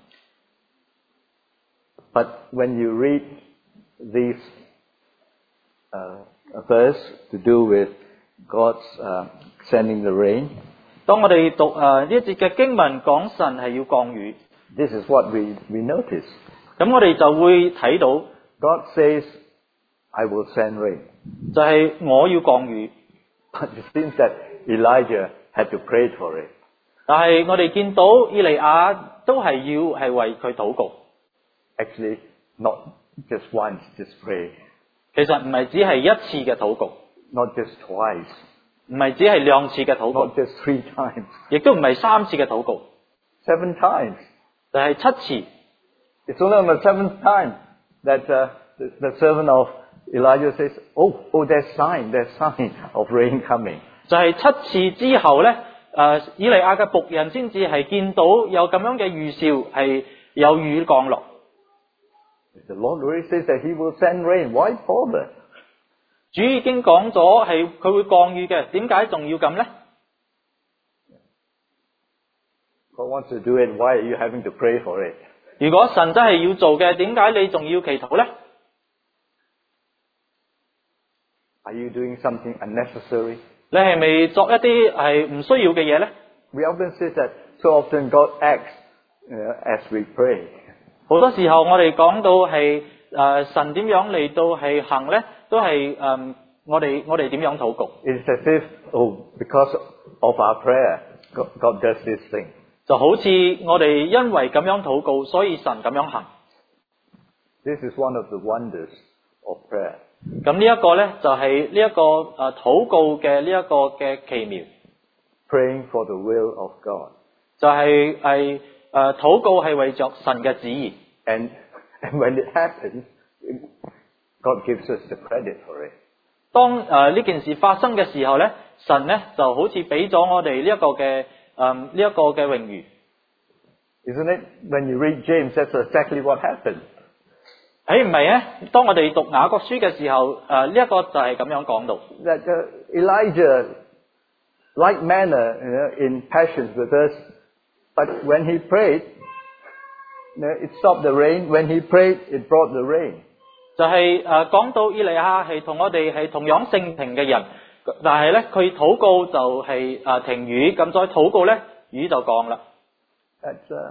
But when you read these uh, a verse to do with God's uh, sending the rain, 當我哋讀誒呢一節嘅經文講神係要降雨， this is what we, we notice. 咁我哋就會睇到 God says, I will send rain. 就係我要降雨。 But it seems that Elijah had to pray for it. 但係我哋見到以利亞都係要係為佢禱告。 Actually, not just once, just pray. 其實唔係只係一次嘅禱告， Not just twice. 唔係只係兩次嘅禱告， Not just three times. 亦都唔係三次嘅禱告， Seven times. 就係七次。 It's only on the seventh time that uh, the, the servant of Elijah says, oh, oh, there's sign, there's sign of rain coming. 就係七次之後咧，誒、以利亞嘅僕人先至係見到有咁樣嘅預兆，係有雨降落。 The Lord already says that He will send rain. Why bother? 主已經講咗係佢會降雨嘅，點解仲要咁咧？ God wants to do it. Why are you having to pray for it? 如果神真係要做嘅，點解你仲要祈禱咧？ Are you doing something unnecessary? 你係咪作一啲係唔需要嘅嘢咧？ We often say that so often God acts you know, as we pray. 好多時候我哋講到係誒、呃、神點樣嚟到係行咧，都係誒、呃、我哋我哋點樣禱告， It's as if, oh, because of our prayer, God, God does this thing. 就好似我哋因為咁樣禱告，所以神咁樣行。 This is one of the wonders of prayer. 咁呢一個咧就係呢一個誒、呃、禱告嘅呢一個嘅奇妙， Praying for the will of God. 就係係誒禱告係為着神嘅旨意。 And, and when it happens, God gives us the credit for it. 當誒呢、呃、件事發生嘅時候咧，神咧就好似俾咗我哋呢一個嘅誒呢一個嘅榮譽。 Isn't it? When you read James, that's exactly what happened. 誒唔係咧，當我哋讀雅各書嘅時候，誒呢一個就係咁樣講到。 That uh, Elijah, like manna, you know, in passions with us, but when he prayed, you know, it stopped the rain. When he prayed, it brought the rain. 就係誒講到以利亞係同我哋係同樣性情嘅人，但係咧佢禱告就係誒停雨，咁再禱告咧雨就降啦。 That's, uh,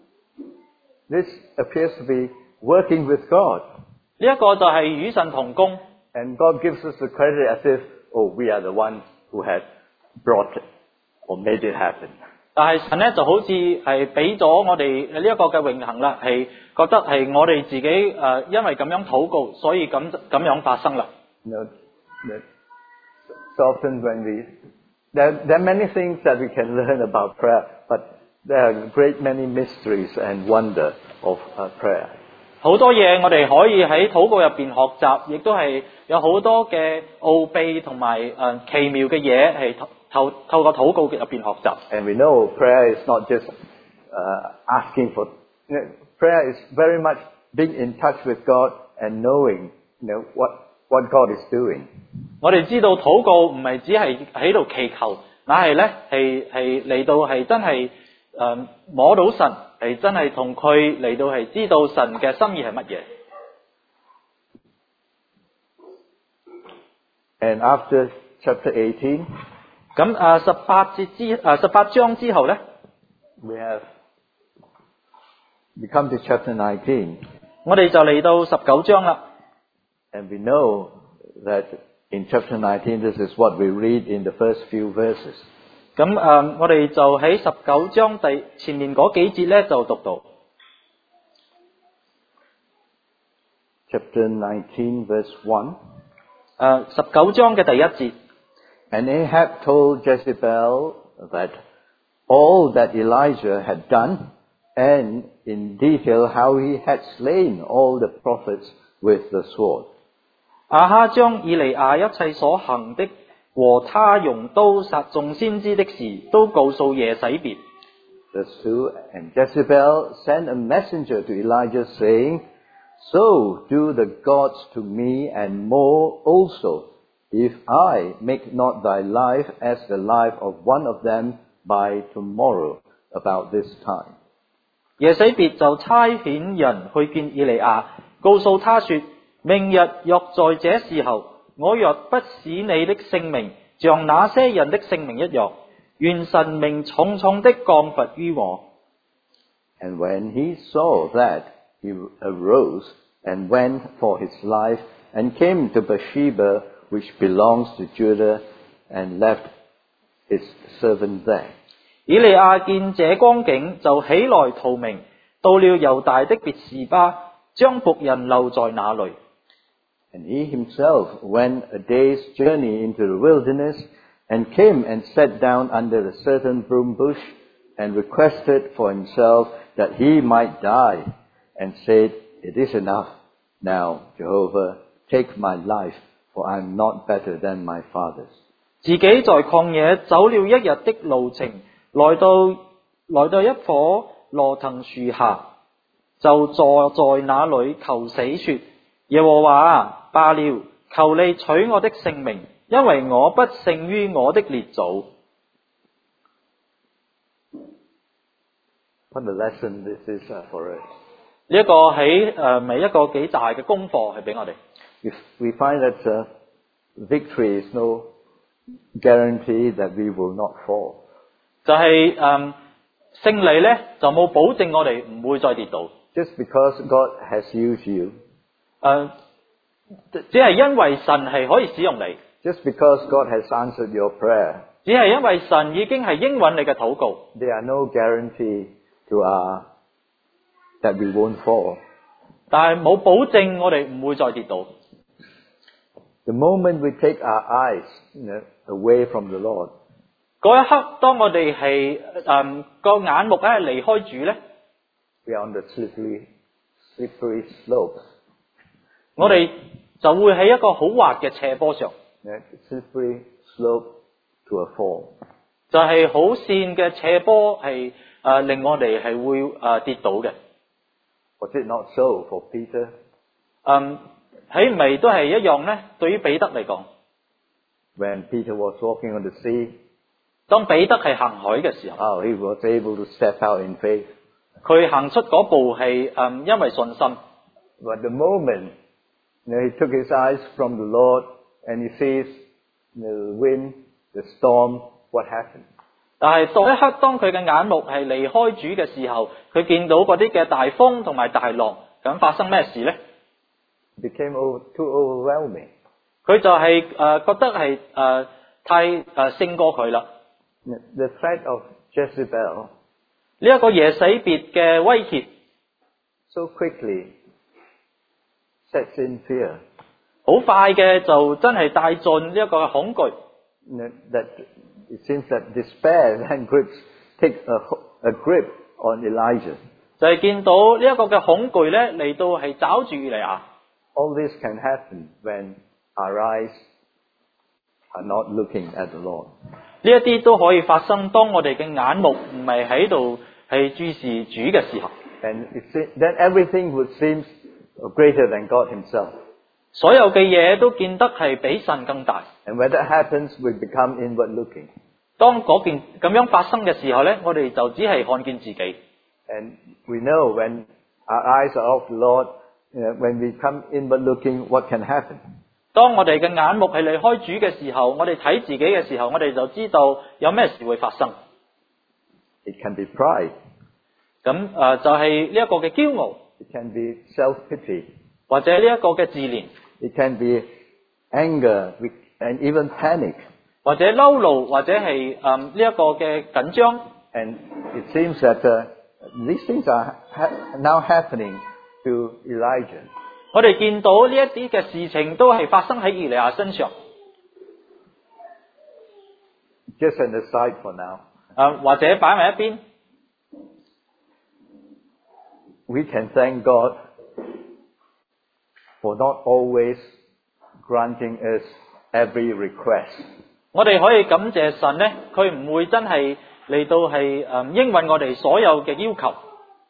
this appears to be working with God. 呢一個就係與神同工， And God gives us the credit as if, oh, we are the ones who had brought it or made it happen. 但係神咧就好似係俾咗我哋呢一個嘅榮幸啦，係覺得係我哋自己誒、呃、因為咁樣禱告，所以咁咁樣發生啦。 You know, that so often when we, there, there are many things that we can learn about prayer, but there are a great many mysteries and wonder of uh, prayer. 好多嘢我哋可以喺禱告入邊學習，亦都係有好多嘅奧秘同埋誒奇妙嘅嘢係透透透過禱告入邊學習。 And we know prayer is not just uh, asking for, you know, prayer is very much being in touch with God and knowing, you know, what, what God is doing. 我哋知道禱告唔係只係喺度祈求，乃係咧係係嚟到係真係誒、呃、摸到神，係真係同佢嚟到係知道神嘅心意係乜嘢。 And after chapter eighteen, 咁誒十八節之誒十八章之後咧， we have we come to chapter nineteen, 我哋就嚟到十九章啦。 and we know that in chapter nineteen, this is what we read in the first few verses. 咁誒、呃，我哋就喺十九章第前面嗰幾節咧就讀到。 Chapter nineteen, verse one. 誒十九章嘅第一節。 And Ahab told Jezebel that all that Elijah had done, and in detail how he had slain all the prophets with the sword. 亞哈將以利亞一切所行的和他用刀殺眾先知的事，都告訴耶洗別。 Verse two, and Jezebel sent a messenger to Elijah saying, So do the gods to me and more also, if I make not thy life as the life of one of them by tomorrow about this time. 耶洗別就差遣人去見以利亞，告訴他說：明日若在這時候，我若不使你的性命像那些人的性命一樣，願神明重重的降罰於我。 And when he saw that, he arose and went for his life, and came to Bathsheba, which belongs to Judah, and left his servant there. 以利亞見這光景，就起來逃命，到了猶大的別是巴，將僕人留在那裏。 And he himself went a day's journey into the wilderness, and came and sat down under a certain broom bush, and requested for himself that he might die, and said, It is enough. Now, Jehovah, take my life, for I am not better than my fathers. 自己在曠野走了一日的路程，來到來到一棵羅藤樹下，就坐在那裏求死，說：耶和華啊，罷了，求你取我的性命，因為我不勝於我的列祖。 What a lesson this is for us. 呢一個喺誒咪一個幾大嘅功課係俾我哋。 If we find that uh, victory is no guarantee that we will not fall. 就係、是、誒、嗯、勝利咧，就冇保證我哋唔會再跌倒。 Just because God has used you. 誒、呃，只係因為神係可以使用你。 Just because God has answered your prayer. 只係因為神已經係應允你嘅禱告。 There are no guarantee to our that we won't fall. 但係冇保證我哋唔會再跌倒。 The moment we take our eyes, you know, away from the Lord. 嗰一刻，當我哋係誒個眼目咧離開主咧 we are on the slippery, slippery slope. 我哋就會喺一個好滑嘅斜坡上。 Yeah, slippery slope to a fall. 就係好跣嘅斜坡係誒、呃、令我哋係會誒、呃、跌倒嘅。 Was it not so for Peter? 嗯，喺唔係都係一樣咧？對於彼得嚟講 ，When Peter was walking on the sea, 當彼得係行海嘅時候， oh, he was able to step out in faith. 佢行出嗰步係誒因為信心。 But the moment, you know, he took his eyes from the Lord and he sees the wind, the storm, what happened? 但係到一刻，當佢嘅眼目係離開主嘅時候，佢見到嗰啲嘅大風同埋大浪，咁發生咩事咧？ It became over, too overwhelming. 佢就係、是、誒、呃、覺得係誒、呃、太誒、呃、勝過佢啦。 The threat of Jezebel, 呢一個耶洗別嘅威脅 so quickly sets in fear. 好快嘅就真係帶進呢一個恐懼。 That it seems that despair then grips take a, a grip on Elijah. 就係見到呢一個嘅恐懼咧嚟到係抓住以利亞。 All this can happen when our eyes are not looking at the Lord. 呢一啲都可以發生，當我哋嘅眼目唔係喺度係注視主嘅時候。 And it se- then everything would seem greater than God Himself. 所有嘅嘢都見得係比神更大。 And when that happens, we become inward looking. 當嗰件咁樣發生嘅時候咧，我哋就只係看見自己。 And we know when our eyes are off the Lord, you know, when we come inward looking, what can happen? 當我哋嘅眼目係離開主嘅時候，我哋睇自己嘅時候，我哋就知道有咩事會發生。 It can be pride. 咁誒、呃、就係呢一個嘅驕傲。 It can be self-pity. 或者呢一個嘅自憐。 It can be anger and even panic. 或者嬲怒，或者係誒呢一個嘅緊張。 And it seems that uh, these things are ha- now happening to Elijah. 我哋見到呢一啲嘅事情都係發生喺以利亞身上。 Just an aside for now. 誒或者擺埋一邊。 We can thank God for not always granting us every request. 我哋可以感謝神咧，佢唔會真係嚟到係誒應允我哋所有嘅要求。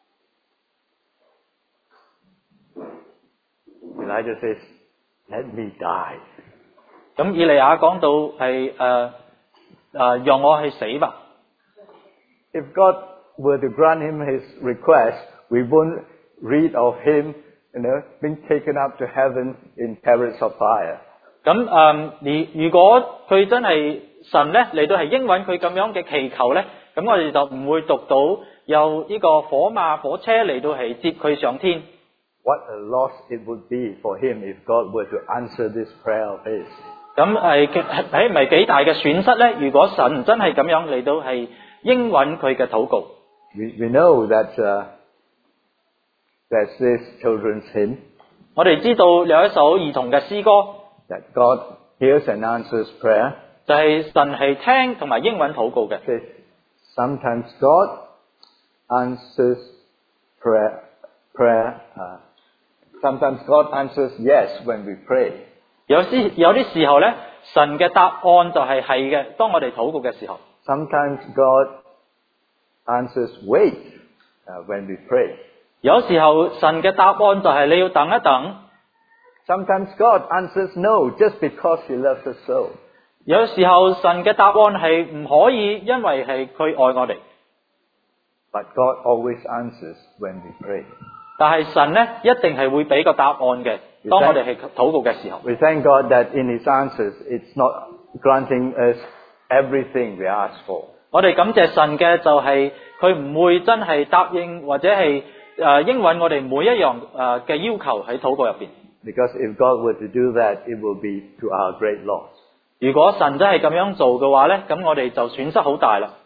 Elijah says, "Let me die." 咁以利亞講到係誒誒讓我去死吧。 If God were to grant him his request, we won't read of him, you know, being taken up to heaven in chariots of fire. 咁誒，如如果佢真係神咧嚟到係應允佢咁樣嘅祈求咧，咁我哋就唔會讀到有呢個火馬火車嚟到係接佢上天。 what a loss it would be for him if God were to answer this prayer of his. 咁係係唔係幾大嘅損失咧？如果神真係咁樣嚟到係應允佢嘅禱告。 We, we know that uh, there's this children's hymn 我哋知道有一首兒童嘅詩歌， that God hears and answers prayer. 就係神係聽同埋應允禱告嘅。 It says, sometimes God answers prayer. prayer uh, sometimes God answers yes when we pray. 有時有啲時候咧，神嘅答案就係係嘅。當我哋禱告嘅時候， Sometimes God answers wait uh, when we pray. 有時候神嘅答案就係你要等一等。 Sometimes God answers no just because He loves us so. 有時候神嘅答案係唔可以，因為係佢愛我哋。 But God always answers when we pray. 但係神咧一定係會俾個答案嘅，當我哋係禱告嘅時候。 We thank God that in His answers, it's not granting us everything we ask for. 我哋感謝神嘅就係佢唔會真係答應或者係誒應允我哋每一樣誒嘅要求喺禱告入邊。 Because if God were to do that, it will be to our great loss. 如果神真係咁樣做嘅話咧，咁我哋就損失好大啦。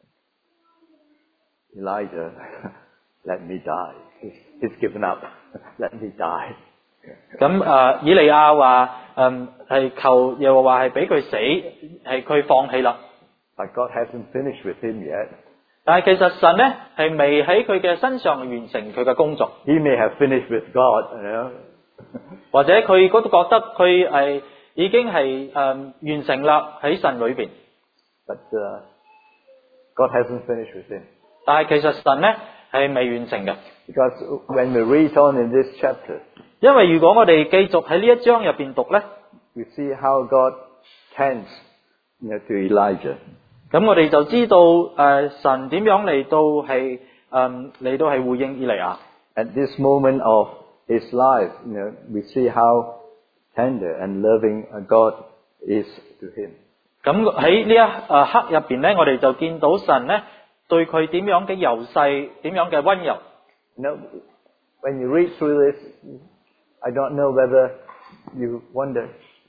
Elijah, let me die. He's, he's given up. Let me die. 咁誒，以利亞話誒係求耶和華係俾佢死，係佢放棄啦。 But God hasn't finished with him yet. 但係其實神咧係未喺佢嘅身上完成佢嘅工作。 He may have finished with God, you know. 或者佢都覺得佢係已經係誒、呃、完成啦喺神裏邊。 But uh, God hasn't finished with him. 但係其實神咧係未完成嘅。 Because when we read on in this chapter, 因為如果我哋繼續喺呢一章入邊讀咧， we see how God tends, you know, to Elijah. 咁我哋就知道誒、呃、神點樣嚟到係誒嚟到係回應以利亞。 At this moment of his life, you know, we see how tender and loving God is to him. 咁喺呢一誒刻入邊咧，我哋就見到神咧對佢點樣嘅柔細，點樣嘅溫柔。 You know, when you read through this, I don't know whether you wonder.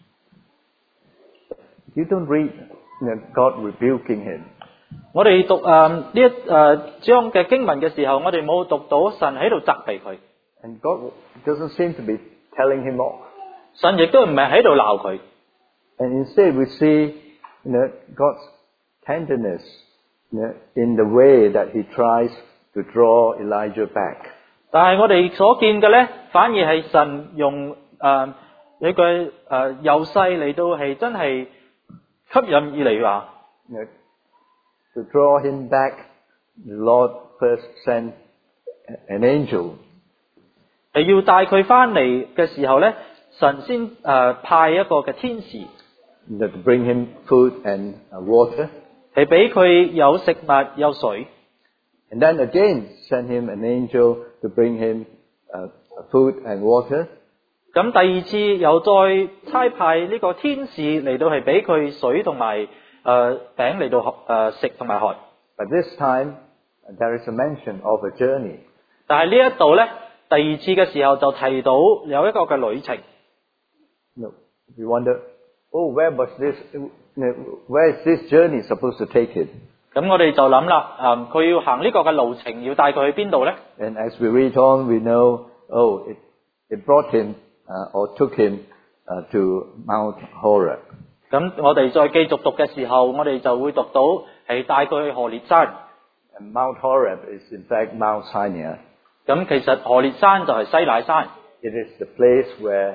You don't read, you know, God rebuking him. 我哋讀誒呢一誒章嘅經文嘅時候，我哋冇讀到神喺度責備佢。 And God doesn't seem to be telling him off. 神亦都唔係喺度鬧佢。 And instead we see, you know, God's tenderness, you know, in the way that he tries to draw Elijah back. 但係我哋所見嘅咧，反而係神用誒呢個誒柔細嚟到係真係吸引以利亞。 You know, to draw him back, the Lord first sent an angel. 係要帶佢翻嚟嘅時候咧，神先誒、呃、派一個嘅天使， You know, to bring him food and uh, water. 係俾佢有食物有水。 And then again send him an angel to bring him uh, food and water. 咁第二次又再差派呢個天使嚟到係俾佢水同埋誒餅嚟到誒食同埋喝。 But this time uh, there is a mention of a journey. 但係呢一度咧，第二次嘅時候就提到有一個嘅旅程。 You know, we wonder, oh, where was this? You know, where is this journey supposed to take him? 咁我哋就諗啦，誒、佢要行呢個嘅路程，要帶佢去邊度咧？ And as we read on, we know, oh, it, it brought him uh, or took him uh, to Mount Horeb. 咁我哋再繼續讀嘅時候，我哋就會讀到係帶佢去何烈山。 And Mount Horeb is in fact Mount Sinai. 咁其實何烈山就係西乃山， It is the place where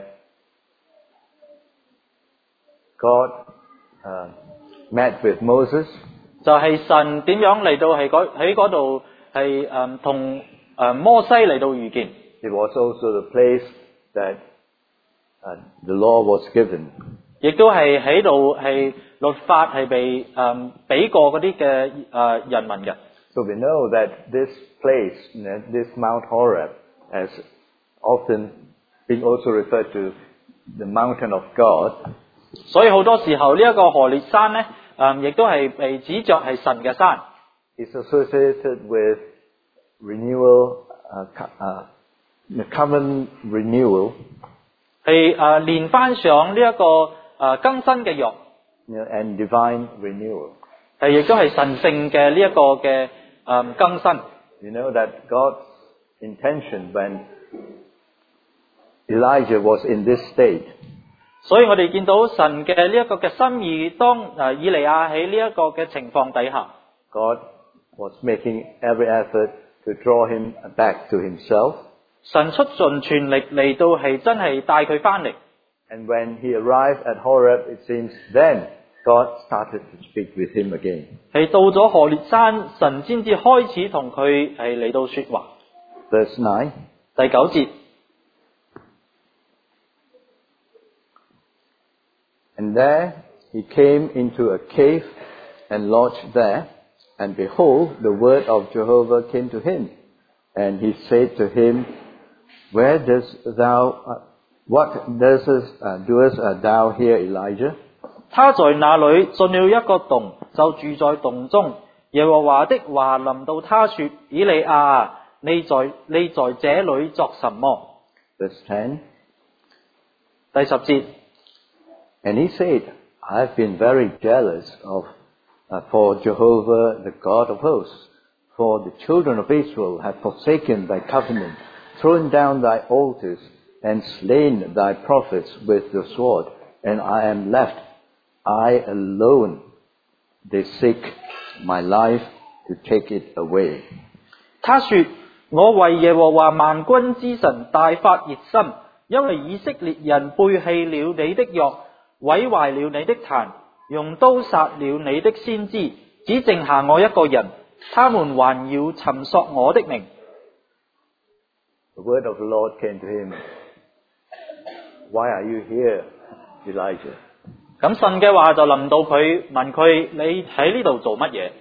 God uh, met with Moses. 就係神點樣嚟到係嗰喺嗰度係誒同誒摩西嚟到遇見。 It was also the place that uh, the law was given. 亦都係喺度係律法係被誒俾過嗰啲嘅誒人民嘅。 So we know that this place, you know, this Mount Horeb, has often been also referred to the mountain of God. 所以好多時候呢一個何烈山咧，誒亦都係被指著係神嘅山。 It's associated with renewal, uh, uh, the covenant renewal, 係誒連翻上呢一個誒更新嘅約， you know, and divine renewal. 係亦都係神聖嘅呢一個嘅誒更新。 You know that God's intention when Elijah was in this state, 所以我哋見到神嘅呢一個嘅心意，當誒以利亞喺呢一個嘅情況底下， God was making every effort to draw him back to himself. 神出盡全力嚟到係真係帶佢翻嚟。 And when he arrived at Horeb, it seems then God started to speak with him again. 係到咗何烈山，神先至開始同佢係嚟到說話。 Verse nine. 第九節， And there he came into a cave and lodged there. And behold, the word of Jehovah came to him. And he said to him, Where dost thou, uh, what doest, uh, doest uh, thou here, Elijah? 他在那裏進了一個洞，就住在洞中。耶和華的話臨到他說：以利亞啊，你在你在這裏作什麼？ Verse ten. 第十節， And he said, I have been very jealous of uh, for Jehovah, the God of hosts. For the children of Israel have forsaken thy covenant, thrown down thy altars, and slain thy prophets with the sword. And I am left, I alone. They seek my life to take it away. 他說：我為耶和華萬軍之神大發熱心，因為以色列人背棄了你的約，毀壞了你的壇，用刀殺了你的先知，只剩下我一個人。他們還要尋索我的名。 The word of the Lord came to him. Why are you here, Elijah? 咁神嘅話就臨到佢，問佢：你喺呢度做乜嘢？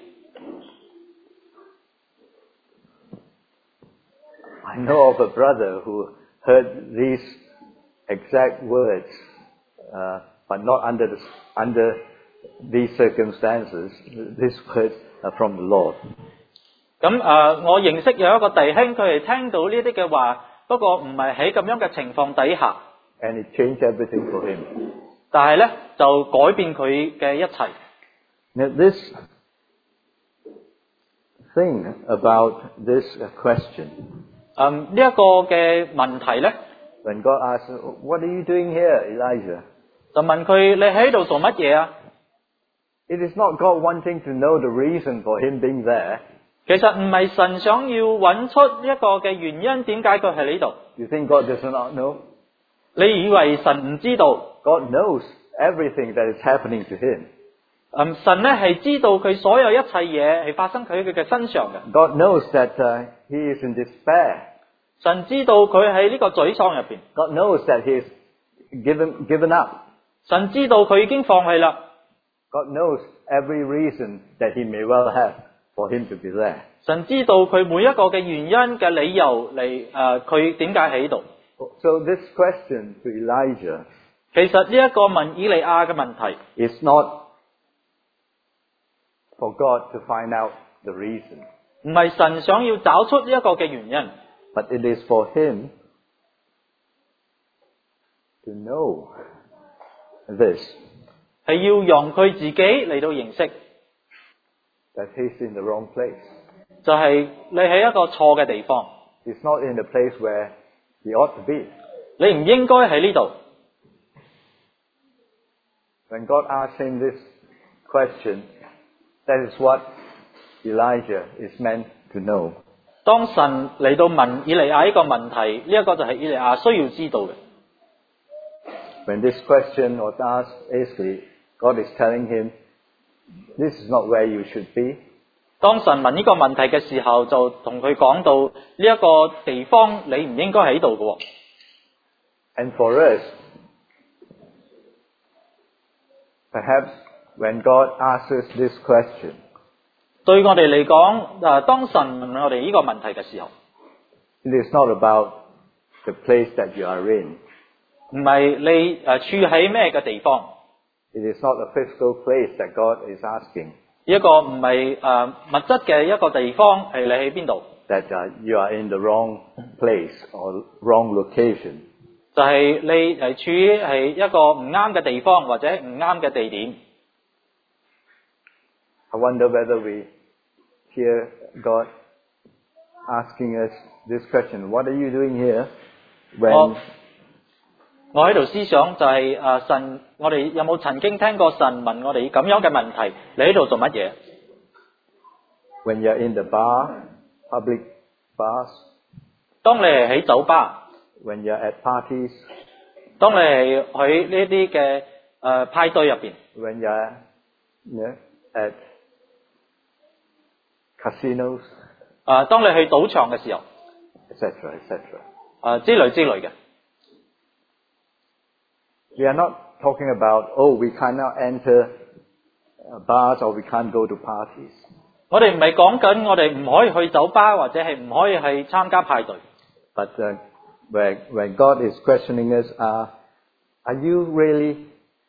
I know of a brother who heard these exact words, uh, but not under the, under these circumstances. These words are from the Lord. 咁誒、呃，我認識有一個弟兄，佢係聽到呢啲嘅話，不過唔係喺咁樣嘅情況底下。 And it changed everything for him. 但係咧就改變佢嘅一切。 Now this thing about this question, 嗯，呢一個嘅問題咧， when God asks, what are you doing here, Elijah? 就問佢：你喺度做乜嘢啊？ It is not God wanting to know the reason for him being there. 其實唔係神想要揾出一個嘅原因，點解佢喺呢度？ You think God does not know? 你以為神唔知道？ God knows everything that is happening to him. 嗯，神咧係知道佢所有一切嘢係發生喺佢嘅身上嘅。 God knows that uh, he is in despair. 神知道佢喺呢個沮喪入邊。 God knows that he is given, given up. 神知道佢已經放棄啦。 God knows every reason that he may well have for him to be there. 神知道佢每一個嘅原因嘅理由嚟誒，佢點解喺度？ So this question to Elijah 其實呢一個問以利亞嘅問題 is not for God to find out the reason, 唔係神想要找出呢一個嘅原因， but it is for him to know this, 係要讓佢自己嚟到認識， that he's in the wrong place. 就係你喺一個錯嘅地方， He's not in the place where he ought to be. 你唔應該喺呢度。 When God asked him this question, that is what Elijah is meant to know. 當神嚟到問以利亞呢個問題，呢、一個就係以利亞需要知道嘅。 When this question was asked, basically, God is telling him, this is not where you should be. 當神問呢個問題嘅時候，就同佢講到呢一個地方你唔應該喺度嘅。 And for us, perhaps when God asks us this question, 對我哋嚟講，誒，當神問我哋呢個問題嘅時候， it is not about the place that you are in. 唔係你誒處喺咩嘅地方， It is not a physical place that God is asking. 一個唔係誒物質嘅一個地方，係你喺邊度。 that uh, you are in the wrong place or wrong location. 就係你係處於係一個唔啱嘅地方或者唔啱嘅地點。 I wonder whether we hear God asking us this question, what are you doing here when 我我喺度思想就係、呃、神，我哋有冇曾經聽過神問我哋咁樣嘅問題？你喺度做乜嘢？ when you're in the bar, public bars, 當你係喺酒吧， when you're at parties, 當你係喺呢啲嘅誒派對入邊， when you're you know, at casinos, 誒當你去賭場嘅時候， et cetera, et cetera. 誒之類之類嘅。 We are not talking about, oh, we cannot enter bars or we can't go to parties. 我哋唔係講緊我哋唔可以去酒吧或者係唔可以去參加派對。 But uh, when, when God is questioning us, uh, are you really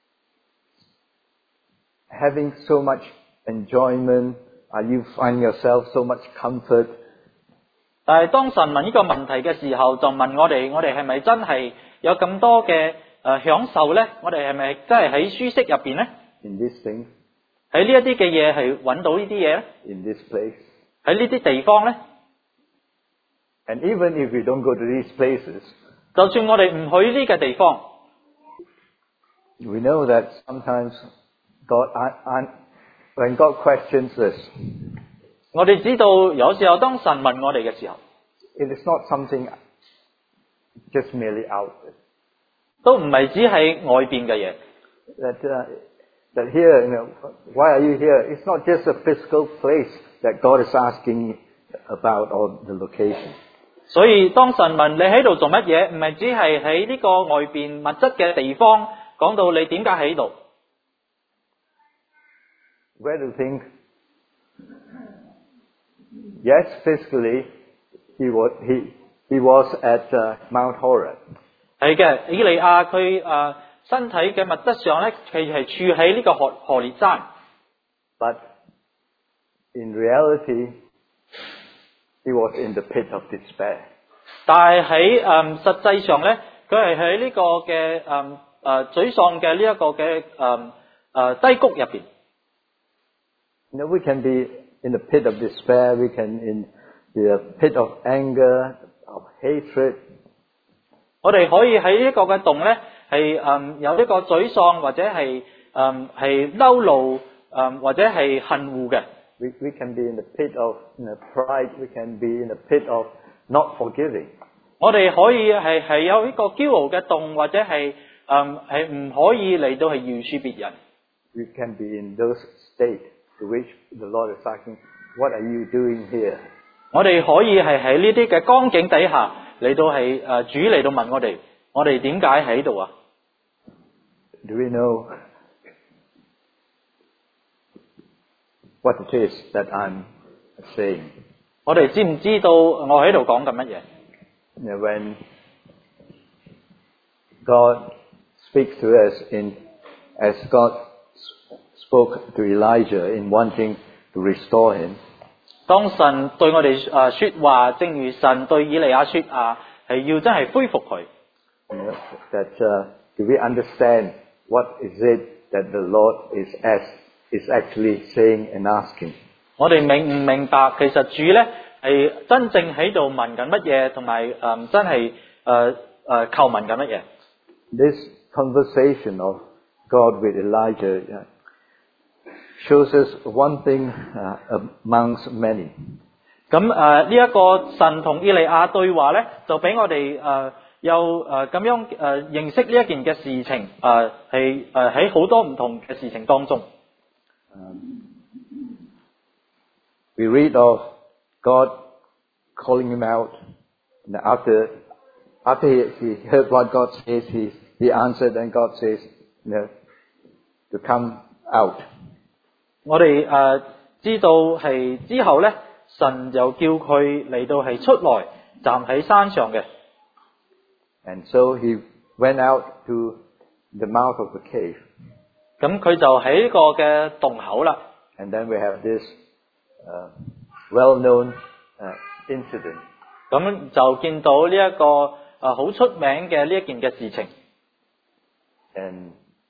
having so much enjoyment? Are you finding yourself so much comfort? 但係當神問呢個問題嘅時候，就問我哋：我哋係咪真係有咁多嘅誒、呃、享受呢？我哋係咪真係喺舒適入邊呢？ In these things, 喺呢一啲嘅嘢係揾到呢啲嘢呢？ in this place. 喺呢啲地方呢？ And even if we don't go to these places, 就算我哋唔去呢個地方， we know that sometimes God, when God questions us, 我哋知道有時候當神問我哋嘅時候， it is not something just merely out. 都唔係只係外邊嘅嘢。 That, uh, that here, you know, why are you here? It's not just a physical place that God is asking about or the location. 所以當神問你喺度做乜嘢，唔係只係喺呢個外邊物質嘅地方講到你點解喺度。 Where do you think? Yes, physically, he was, he, he was at uh, Mount Horeb. 係嘅，以利亞佢誒身體嘅物質上咧，佢係處喺呢個何何烈山。 But in reality, he was in the pit of despair. 但係喺誒實際上咧，佢係喺呢個嘅誒誒沮喪嘅呢一個嘅誒誒低谷入邊。 You know, we can be in the pit of despair. We can in the pit of anger, of hatred. 我哋可以喺呢一個嘅洞咧，係誒有呢個沮喪或者係誒係嬲怒誒或者係恨惡嘅。 We we can be in the pit of you know, pride. We can be in the pit of not forgiving. 我哋可以係係有呢個驕傲嘅洞，或者係誒係唔可以嚟到係饒恕別人。 We can be in those states to which the Lord is asking, "What are you doing here?" 我哋可以係喺呢啲嘅光景底下嚟到係誒主嚟到問我哋，我哋點解喺度啊？ Do we know what it is that I'm saying? 我哋知唔知道我喺度講緊乜嘢？ You know, when God speaks to us in, as God spoke to Elijah in wanting to restore him. 當神對我哋誒說話，正如神對以利亞說啊，係要真係恢復佢。 You know, that uh, do we understand what is it that the Lord is as is actually saying and asking? 我哋明唔明白？其實主咧係真正喺度問緊乜嘢，同埋誒真係誒誒求問緊乜嘢？ This conversation of God with Elijah uh, shows us one thing uh, amongst many. 咁誒呢一個神同以利亞對話咧，就俾我哋誒有誒咁樣誒、呃、認識呢一件嘅事情誒係誒喺好多唔同嘅事情當中。 Um, we read of God calling him out, and after after he, he heard what God says, he he answered, and God says, you know, to come out. 我哋誒、呃、知道係之後咧，神就叫佢嚟到係出來站喺山上嘅。 And so he went out to the mouth of the cave. 咁佢就喺呢個嘅洞口啦。 And then we have this uh, well-known uh, incident. 咁就見到呢、一個誒好、出名嘅呢一件嘅事情。 And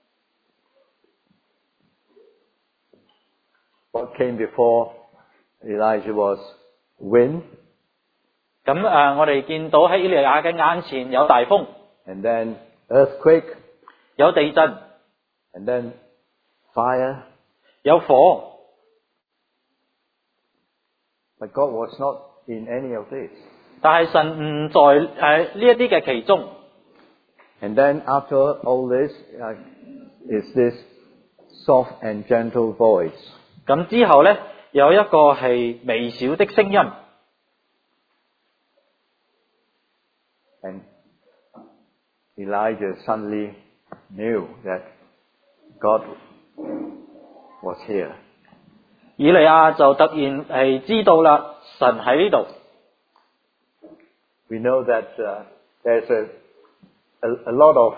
what came before Elijah was wind. 咁誒、呃，我哋見到喺以利亞嘅眼前有大風， And then earthquake. 有地震， And then fire. 有火。 But God was not in any of this. 但係神唔在誒呢一啲嘅其中。 And then after all this uh, is this soft and gentle voice. 咁之後咧，有一個係微小的聲音。 And Elijah suddenly knew that God was here. 以利亞就突然係知道啦，神喺呢度。 We know that uh, there's a, a, a lot of,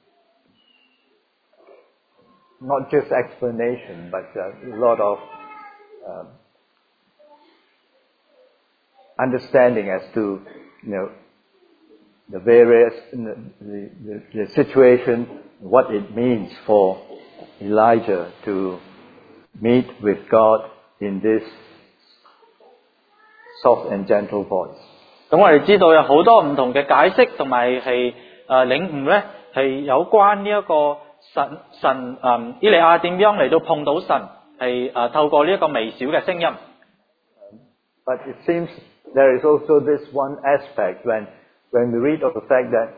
not just explanation, but uh, a lot of um, understanding as to, you know, the various, the, the, the situation, what it means for Elijah to meet with God in this soft and gentle voice. 咁我哋知道有好多唔同嘅解釋同埋係誒領悟咧，係有關呢一個神神誒以利亞點樣嚟到碰到神，係誒透過呢一個微小嘅聲音。 But it seems there is also this one aspect when when we read of the fact that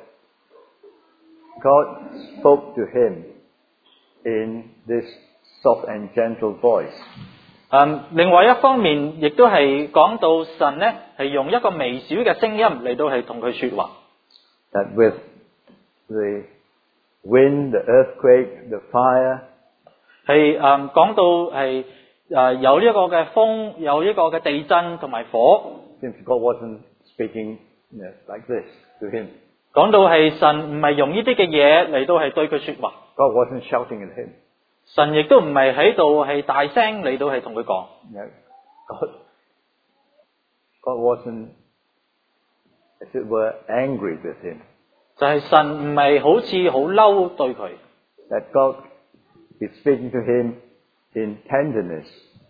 God spoke to him in this soft and gentle voice. 誒，另外一方面，亦都係講到神咧係用一個微小嘅聲音嚟到係同佢說話。 That with the wind, the earthquake, the fire, 係誒講到係誒有呢一個嘅風，有呢個嘅地震同埋火。 seems God wasn't speaking, you know, like this to him. 講到係神唔係用呢啲嘅嘢嚟到係對佢說話。 God wasn't shouting at him. 神亦都唔係喺度係大聲嚟到係同佢講。 You know, God, God wasn't, as it were, angry with him. 就係神唔係好似好嬲對佢。 That God is speaking to him in tenderness.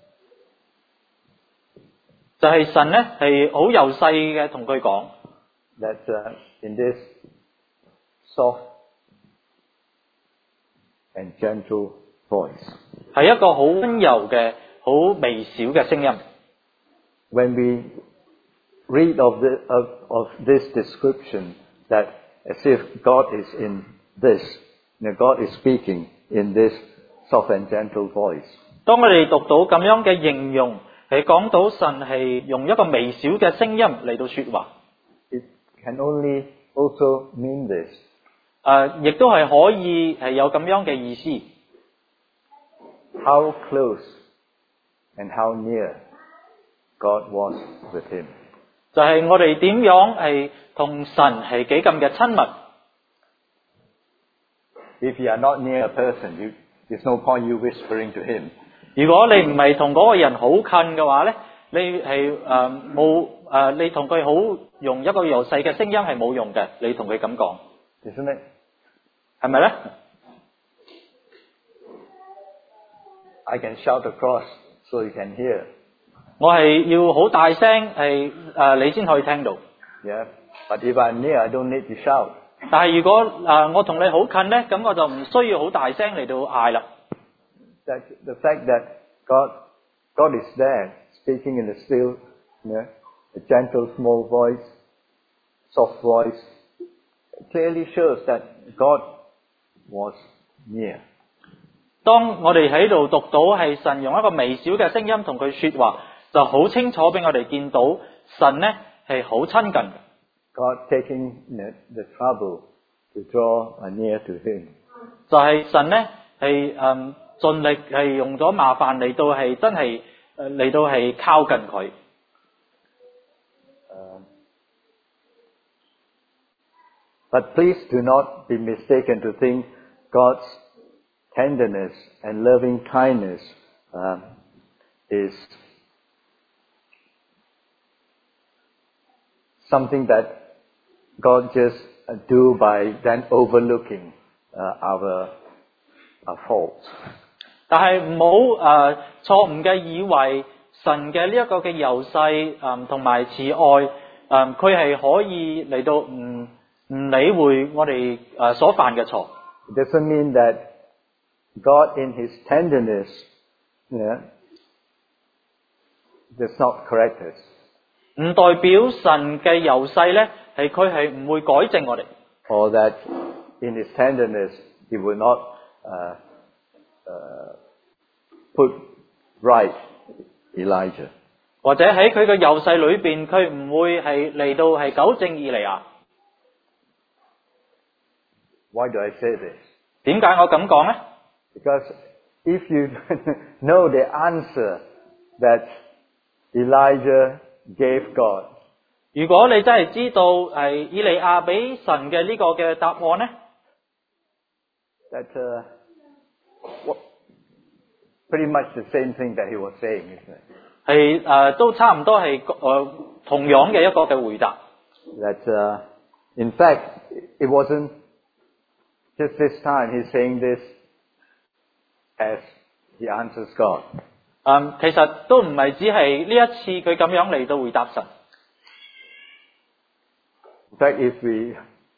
就係神咧係好幼細嘅同佢講。 That uh, in this soft and gentle voice. 係一個好溫柔嘅、好微小嘅聲音。 When we read of, the, of, of this description, that as if God is in this, you know, God is speaking in this soft and gentle voice. 當我哋讀到咁樣嘅形容，係講到神係用一個微小嘅聲音嚟到說話。 It can only also mean this. 誒，亦都係可以係有咁樣嘅意思。 How close and how near God was with him. 就係我哋點樣係同神係幾咁嘅親密。 If you are not near a person, you, there's no point you whispering to him. 如果你唔係同嗰個人好近嘅話咧，你係誒冇誒，你同佢好用一個柔細嘅聲音係冇用嘅，你同佢咁講， Isn't it? 係咪咧？ I can shout across so you can hear. 我係要好大聲係誒，你先可以聽到。 Yeah. But if I'm near, I don't need to shout. 但係如果誒、呃、我同你好近咧，咁我就唔需要好大聲嚟到嗌啦。 That the fact that God, God is there, speaking in a still, you know, a gentle, small voice, soft voice, clearly shows that God was near. 當我哋喺度讀到係神用一個微小嘅聲音同佢說話，就好清楚俾我哋見到神咧係好親近。 God taking, you know, the trouble to draw near to Him. 就係神咧係誒盡力係用咗麻煩嚟到係真係誒嚟到係靠近佢。 Um, but please do not be mistaken to think God's tenderness and loving kindness um, is something that God just uh, do by then overlooking uh, our, our faults. 但係唔好誒錯誤嘅以為神嘅呢一個嘅柔細誒同埋慈愛誒，佢係可以嚟到唔唔理會我哋誒所犯嘅錯。 It doesn't mean that God in His tenderness, you know, does not correct us. 唔代表神嘅柔細咧，係佢係唔會改正我哋。 Or that in His tenderness He will not uh, uh, put right Elijah. 或者喺佢嘅柔細裏邊，佢唔會係嚟到係糾正以利亞。 Why do I say this? 點解我咁講咧？ Because if you know the answer that Elijah gave God, 如果你真係知道係以利亞俾神嘅呢個嘅答案咧， that uh, what, pretty much the same thing that he was saying, isn't it? 係誒、呃、都差唔多係誒、呃、同樣嘅一個嘅回答。 That uh, in fact it wasn't just this time he's saying this as he answers God. 嗯，其實都唔係只係呢一次佢咁樣嚟到回答神。 In fact, if we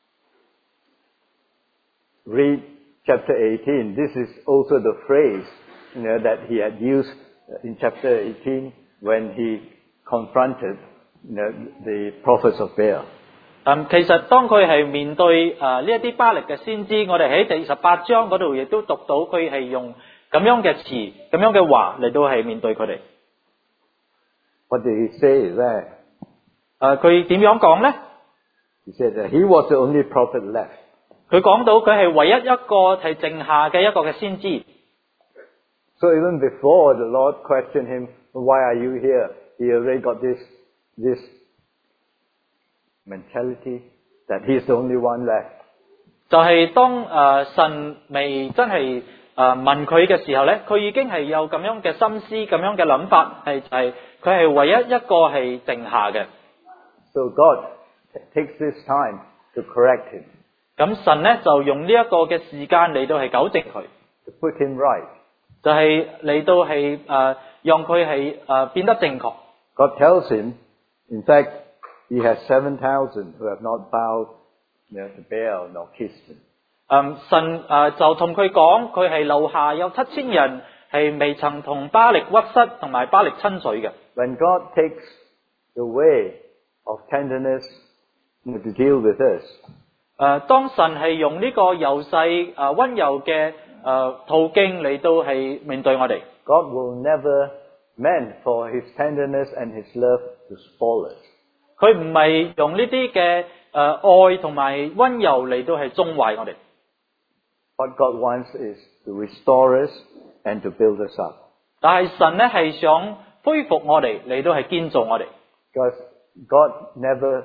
read chapter eighteen, this is also the phrase, you know, that he had used in chapter eighteen when he confronted, you know, the prophets of Baal. 嗯，其實當佢係面對誒呢一啲巴力嘅先知，我哋喺第十八章嗰度亦都讀到佢係用咁樣嘅詞、咁樣嘅話嚟到係面對佢哋。 What did he say there? 誒，佢點樣講咧？ He said that he was the only prophet left. 佢講到佢係唯一一個係剩下嘅一個嘅先知。 So even before the Lord questioned him, why are you here? He already got this, this mentality that he's the only one left. 就係當誒、呃、神未真係誒、呃、問佢嘅時候咧，佢已經係有咁樣嘅心思、咁樣嘅諗法，係係佢係唯一一個係剩下嘅。 So God takes this time to correct him, 咁神咧就用呢一個嘅時間嚟到係糾正佢， to put him right. 就係嚟到係誒、呃、讓佢係誒變得正確。 God tells him, in fact, he has seven thousand who have not bowed, you know, to Baal nor kissed him. 嗯，神誒、呃、就同佢講，佢係留下有七千人係未曾同巴力屈膝同埋巴力親嘴嘅。 When God takes the way of tenderness, you know, to deal with us, 誒、呃，當神係用呢個柔細誒溫柔嘅誒、呃、途徑嚟到係面對我哋。 God will never meant for his tenderness and his love to spoil us. 佢唔係用呢啲嘅誒愛同埋溫柔嚟到係縱壞我哋。 What God wants is to restore us and to build us up. 但係神咧係想恢復我哋嚟到係建造我哋。 Because God never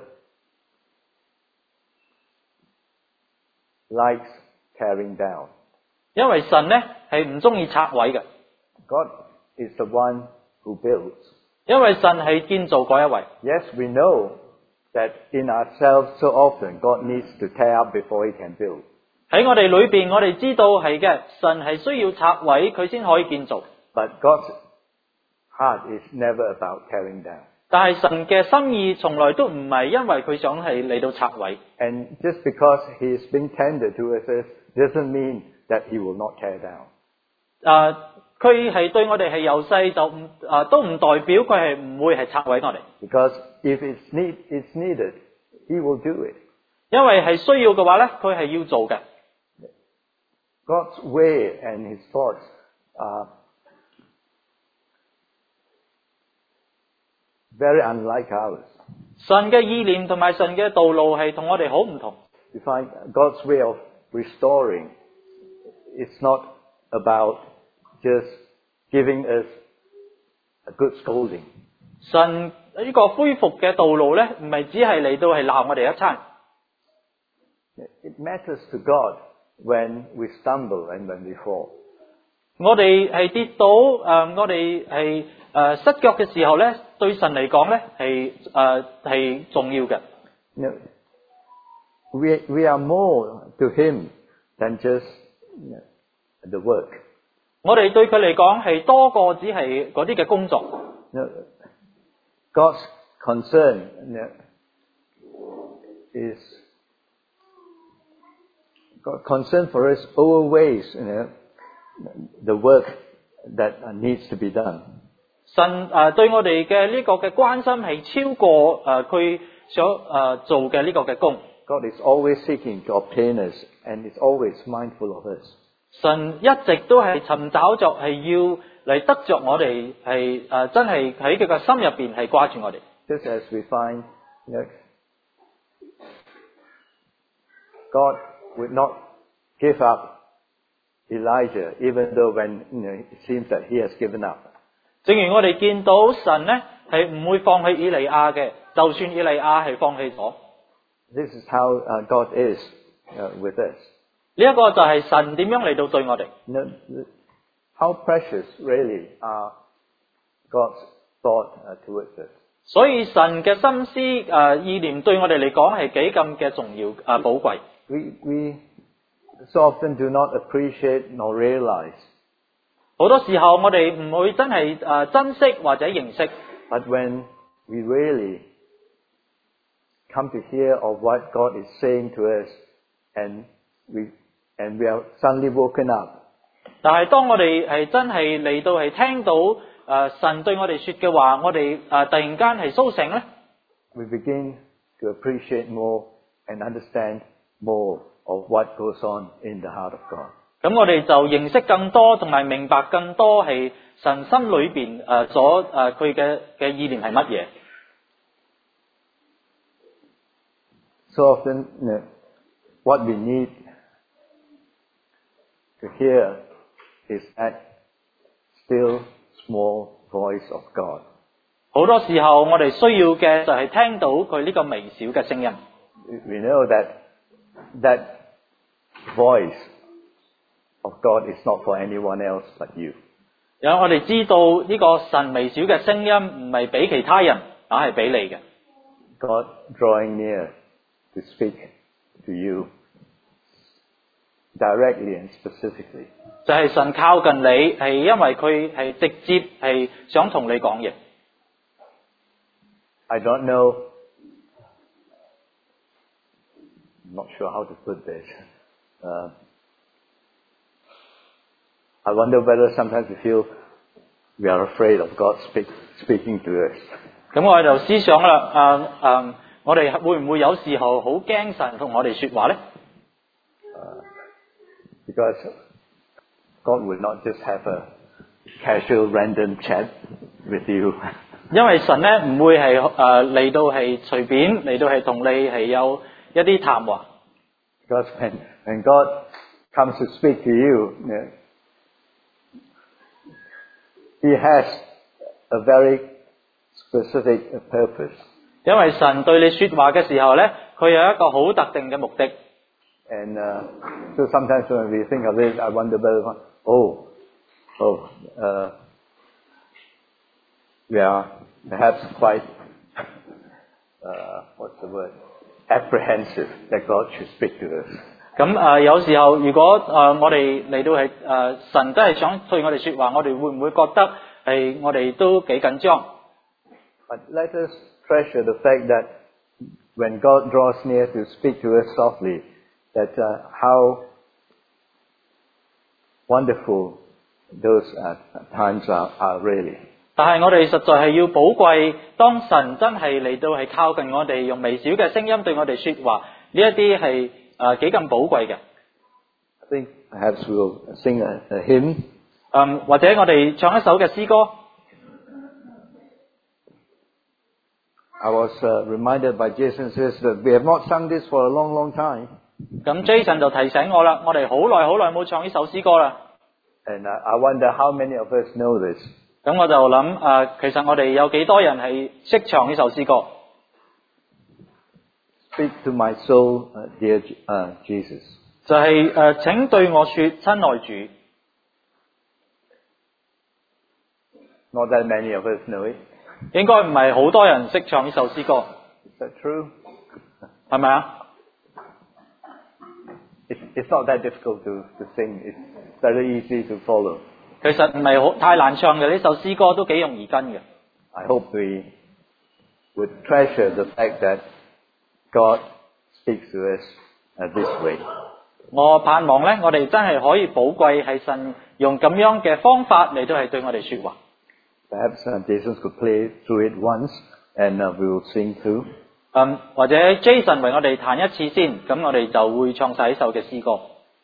likes tearing down. 因為神咧係唔中意拆毀嘅。 God is the one who builds. 因為神係建造嗰一位。 Yes, we know that in ourselves so often God needs to tear up before he can build. 喺我哋裏邊，我哋知道係嘅，神係需要拆毀佢先可以建造。 But God's heart is never about tearing down. 但係神嘅心意從來都唔係因為佢想係嚟到拆毀。 And just because he is being tender to us doesn't mean that he will not tear down. 誒，佢係對我哋係由細就唔誒都唔代表佢係唔會係拆毀我哋。 Because if it's need it's needed, he will do it. 因為係需要嘅話咧，佢係要做嘅。 God's way and his thoughts are very unlike ours. 神嘅意念同埋神嘅道路係同我哋好唔同。 You find God's way of restoring, it's not about just giving us a good scolding. 神呢個恢復嘅道路咧，唔係只係嚟到係鬧我哋一餐。 It matters to God when we stumble and when we fall. 我哋係跌倒誒、呃，我哋係誒失腳嘅時候咧，對神嚟講咧係誒係重要嘅。 you know, we we are more to Him than just you know, the work. 我哋對佢嚟講係多過只係嗰啲嘅工作。 You know, God's concern you know, is God's concern for us outweighs you know, the work that needs to be done. 神誒對我哋嘅呢個嘅關心係超過誒佢所誒做嘅呢個嘅工。 God is always seeking to obtain us, and is always mindful of us. 神一直都係尋找着係要嚟得着我哋係誒真係喺佢嘅心入邊係掛住我哋。 Just as we find, you know, God would not give up Elijah, even though when you know, it seems that he has given up. 正如我哋見到神呢係唔會放棄以利亞嘅，就算以利亞係放棄咗。 This is how uh, God is uh, with us. 呢一個就係神點樣嚟到對我哋。 You know, how precious really are God's thought uh, towards us. 所以神嘅心思誒、呃、意念對我哋嚟講係幾咁嘅重要啊寶貴。 We we so often do not appreciate nor realize. 好多時候我哋唔會真係誒、呃、珍惜或者認識。 But when we really come to hear of what God is saying to us, and we and we are suddenly woken up. 但係當我哋係真係嚟到係聽到誒、呃、神對我哋說嘅話，我哋誒、呃、突然間係甦醒咧。 We begin to appreciate more and understand more of what goes on in the heart of God. 咁我哋就認識更多，同埋明白更多係神心裏邊誒所誒佢嘅嘅意念係乜嘢。 So often, you know, what we need to hear is that still small voice of God. 好多時候我哋需要嘅就係聽到佢呢個微小嘅聲音。 We know that that voice of God is not for anyone else but you. 然後我哋知道呢個神微小嘅聲音唔係俾其他人，而係俾你嘅。 God drawing near to speak to you directly and specifically. 就係神靠近你，係因為佢係直接係想同你講嘢。 I don't know, I'm not sure how to put this. Uh, I wonder whether sometimes we feel we are afraid of God speak, speaking to us. 咁我就思想啦，誒、誒，我哋會唔會有時候好驚神同我哋說話咧？ Uh, because God will not just have a casual random chat with you. 因為神咧唔會係誒嚟到係隨便嚟到係同你係有一啲談話。 Because when, when God comes to speak to you, you know, He has a very specific purpose. 因為神對你說話嘅時候咧，佢有一個好特定嘅目的。 And uh, so sometimes when we think of this, I wonder whether, oh, oh, uh, we are perhaps quite, uh, what's the word, apprehensive that God should speak to us. 咁誒、呃、有時候，如果誒、呃、我哋嚟到係誒、呃、神真係想對我哋說話，我哋會唔會覺得係我哋都幾緊張？ But let us treasure the fact that when God draws near to speak to us softly, that uh, how wonderful those uh, times are, are really. 但係我哋實在係要寶貴，當神真係嚟到係靠近我哋，用微小嘅聲音對我哋說話，呢一啲係誒幾咁寶貴嘅。 I think perhaps we'll sing a, a hymn. 嗯，或者我哋唱一首嘅詩歌。 I was uh, reminded by Jason says that we have not sung this for a long, long time. 咁 Jason 就提醒我啦，我哋好耐好耐冇唱呢首詩歌啦。 And uh, I wonder how many of us know this. 咁我就諗誒、呃，其實我哋有幾多人係識唱呢首詩歌？ Speak to my soul, uh, dear uh, Jesus. 就係、是、誒、呃，請對我說，親愛主。 Not that many of us know it. 應該唔係好多人識唱呢首詩歌。 Is that true? 係咪啊？ It's, it's not that difficult to, to sing. It's very easy to follow. 其實唔係好太難唱嘅，呢首詩歌都幾容易跟嘅。 I hope we would treasure the fact that God speaks to us uh, this way. 我盼望咧，我哋真係可以寶貴係神用咁樣嘅方法嚟到係對我哋說話。 Perhaps uh, Jason could play through it once, and uh, we will sing through. 嗯，或者 Jason 為我哋彈一次先，咁我哋就會唱晒呢首嘅詩歌。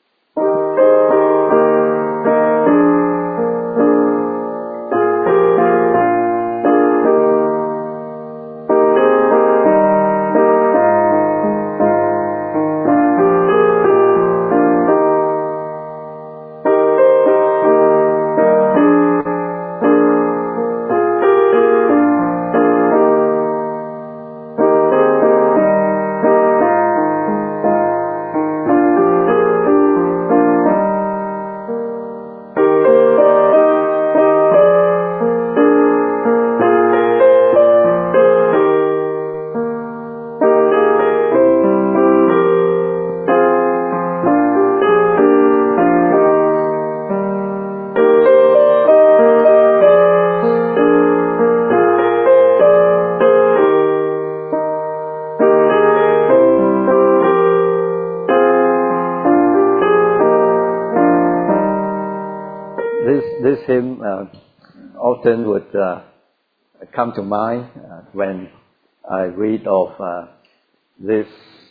This hymn uh, often would uh, come to mind uh, when I read of uh, this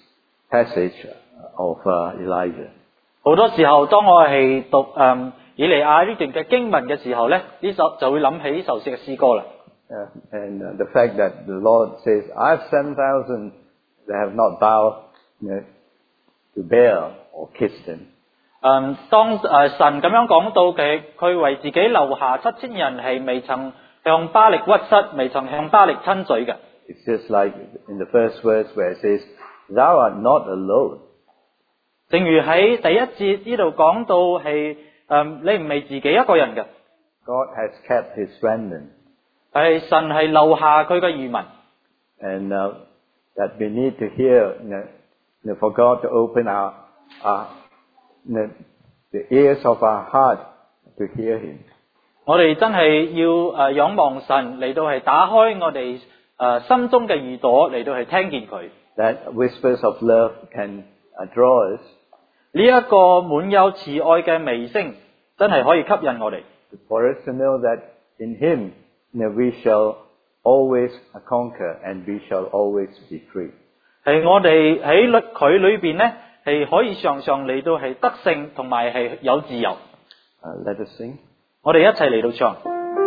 passage of uh, Elijah. 好多時候，當我係讀誒以利亞呢段嘅經文嘅時候咧，呢首就會諗起呢首詩嘅詩歌啦。 Uh, and uh, the fact that the Lord says, "I have seven thousand that have not bowed you know, to Baal or kissed him." 嗯，當誒、呃、神咁樣講到嘅，佢為自己留下七千人係未曾向巴力屈膝，未曾向巴力親嘴嘅。 It's just like in the first verse where it says, "Thou art not alone." 正如喺第一節呢度講到係誒、呃，你唔係自己一個人嘅。 God has kept His remnant. 係神係留下佢嘅餘民。 And uh, that we need to hear, you know, you know, for God to open our, our The, the ears of our heart to hear Him. 我哋真係要誒仰望神嚟到係打開我哋誒心中嘅耳朵嚟到係聽見佢。 That whispers of love can uh, draw us. 呢一個滿有慈愛嘅微聲，真係可以吸引我哋。 For us to know that in Him, you know, we shall always conquer and we shall always be free. 係我哋喺佢裏邊咧。係可以常常嚟到係得勝，同埋係有自由。Uh, let us sing. 我哋一齊嚟到唱。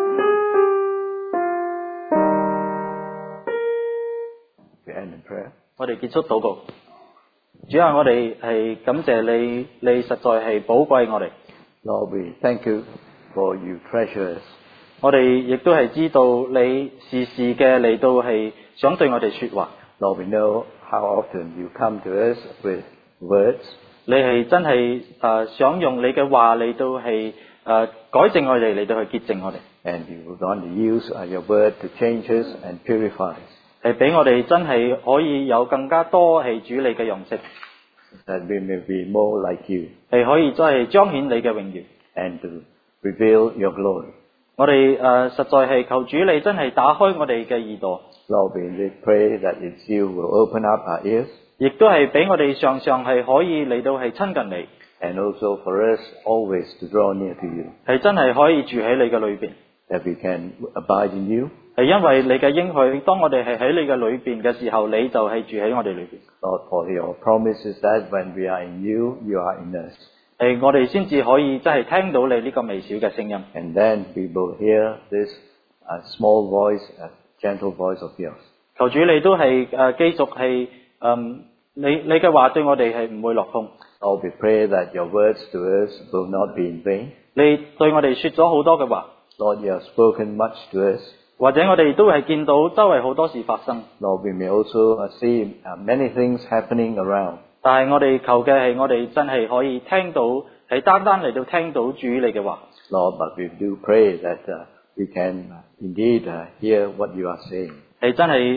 We end in prayer. 我哋結束禱告。主啊，我哋係感謝你，你實在係寶貴我哋。 Lord, we thank you for you treasure us. 我哋亦都係知道你時時嘅嚟到係想對我哋說話。 Lord, we know how often you come to us with words. 你係真係誒、呃、想用你嘅話嚟到係誒、呃、改正我哋，嚟到去潔淨我哋。 And you would want to use your word to change us and purify us. 係俾我哋真係可以有更加多係主你嘅樣式。 That we may be more like you. 係可以真係彰顯你嘅榮耀。 And to reveal your glory. 我哋誒、呃、實在係求主你真係打開我哋嘅耳朵。 Lord, we pray that it's you will open up our ears. 亦都係俾我哋常常係可以嚟到係親近你。 And also for us always to draw near to you. 係真係可以住喺你嘅裏邊。 That we can abide in you. 係因為你嘅應許，當我哋係喺你嘅裏邊嘅時候，你就係住喺我哋裏邊。 Lord, for your promise is that when we are in you, you are in us. 係我哋先至可以真係聽到你呢個微小嘅聲音。 And then we will hear this uh, small voice, a gentle voice of yours. 求主你都係誒、呃、繼續係嗯你你嘅話對我哋係唔會落空。 Lord, we pray that your words to us will not be in vain. 你對我哋說咗好多嘅話。 Lord, you have spoken much to us. 或者我哋都係見到周圍好多事發生。 Lord, we may also see uh, many things happening around. 但係我哋求嘅係我哋真係可以聽到，係單單嚟到聽到主你嘅話。 Lord, but we do pray that uh, we can uh, indeed uh, hear what you are saying. 係真係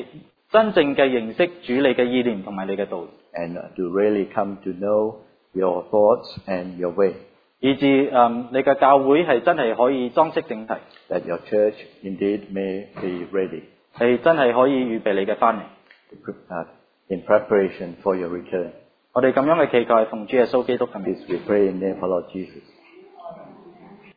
真正嘅認識主你嘅意念同埋你嘅道路， and uh, to really come to know your thoughts and your way, 以致誒你嘅教會係真係可以裝飾整齊， that your church indeed may be ready 係真係可以預備你嘅翻嚟。 to pre- uh, in preparation for your return. 我哋咁樣嘅祈求係奉主耶穌基督嘅名。 This we pray in the name of our Lord Jesus.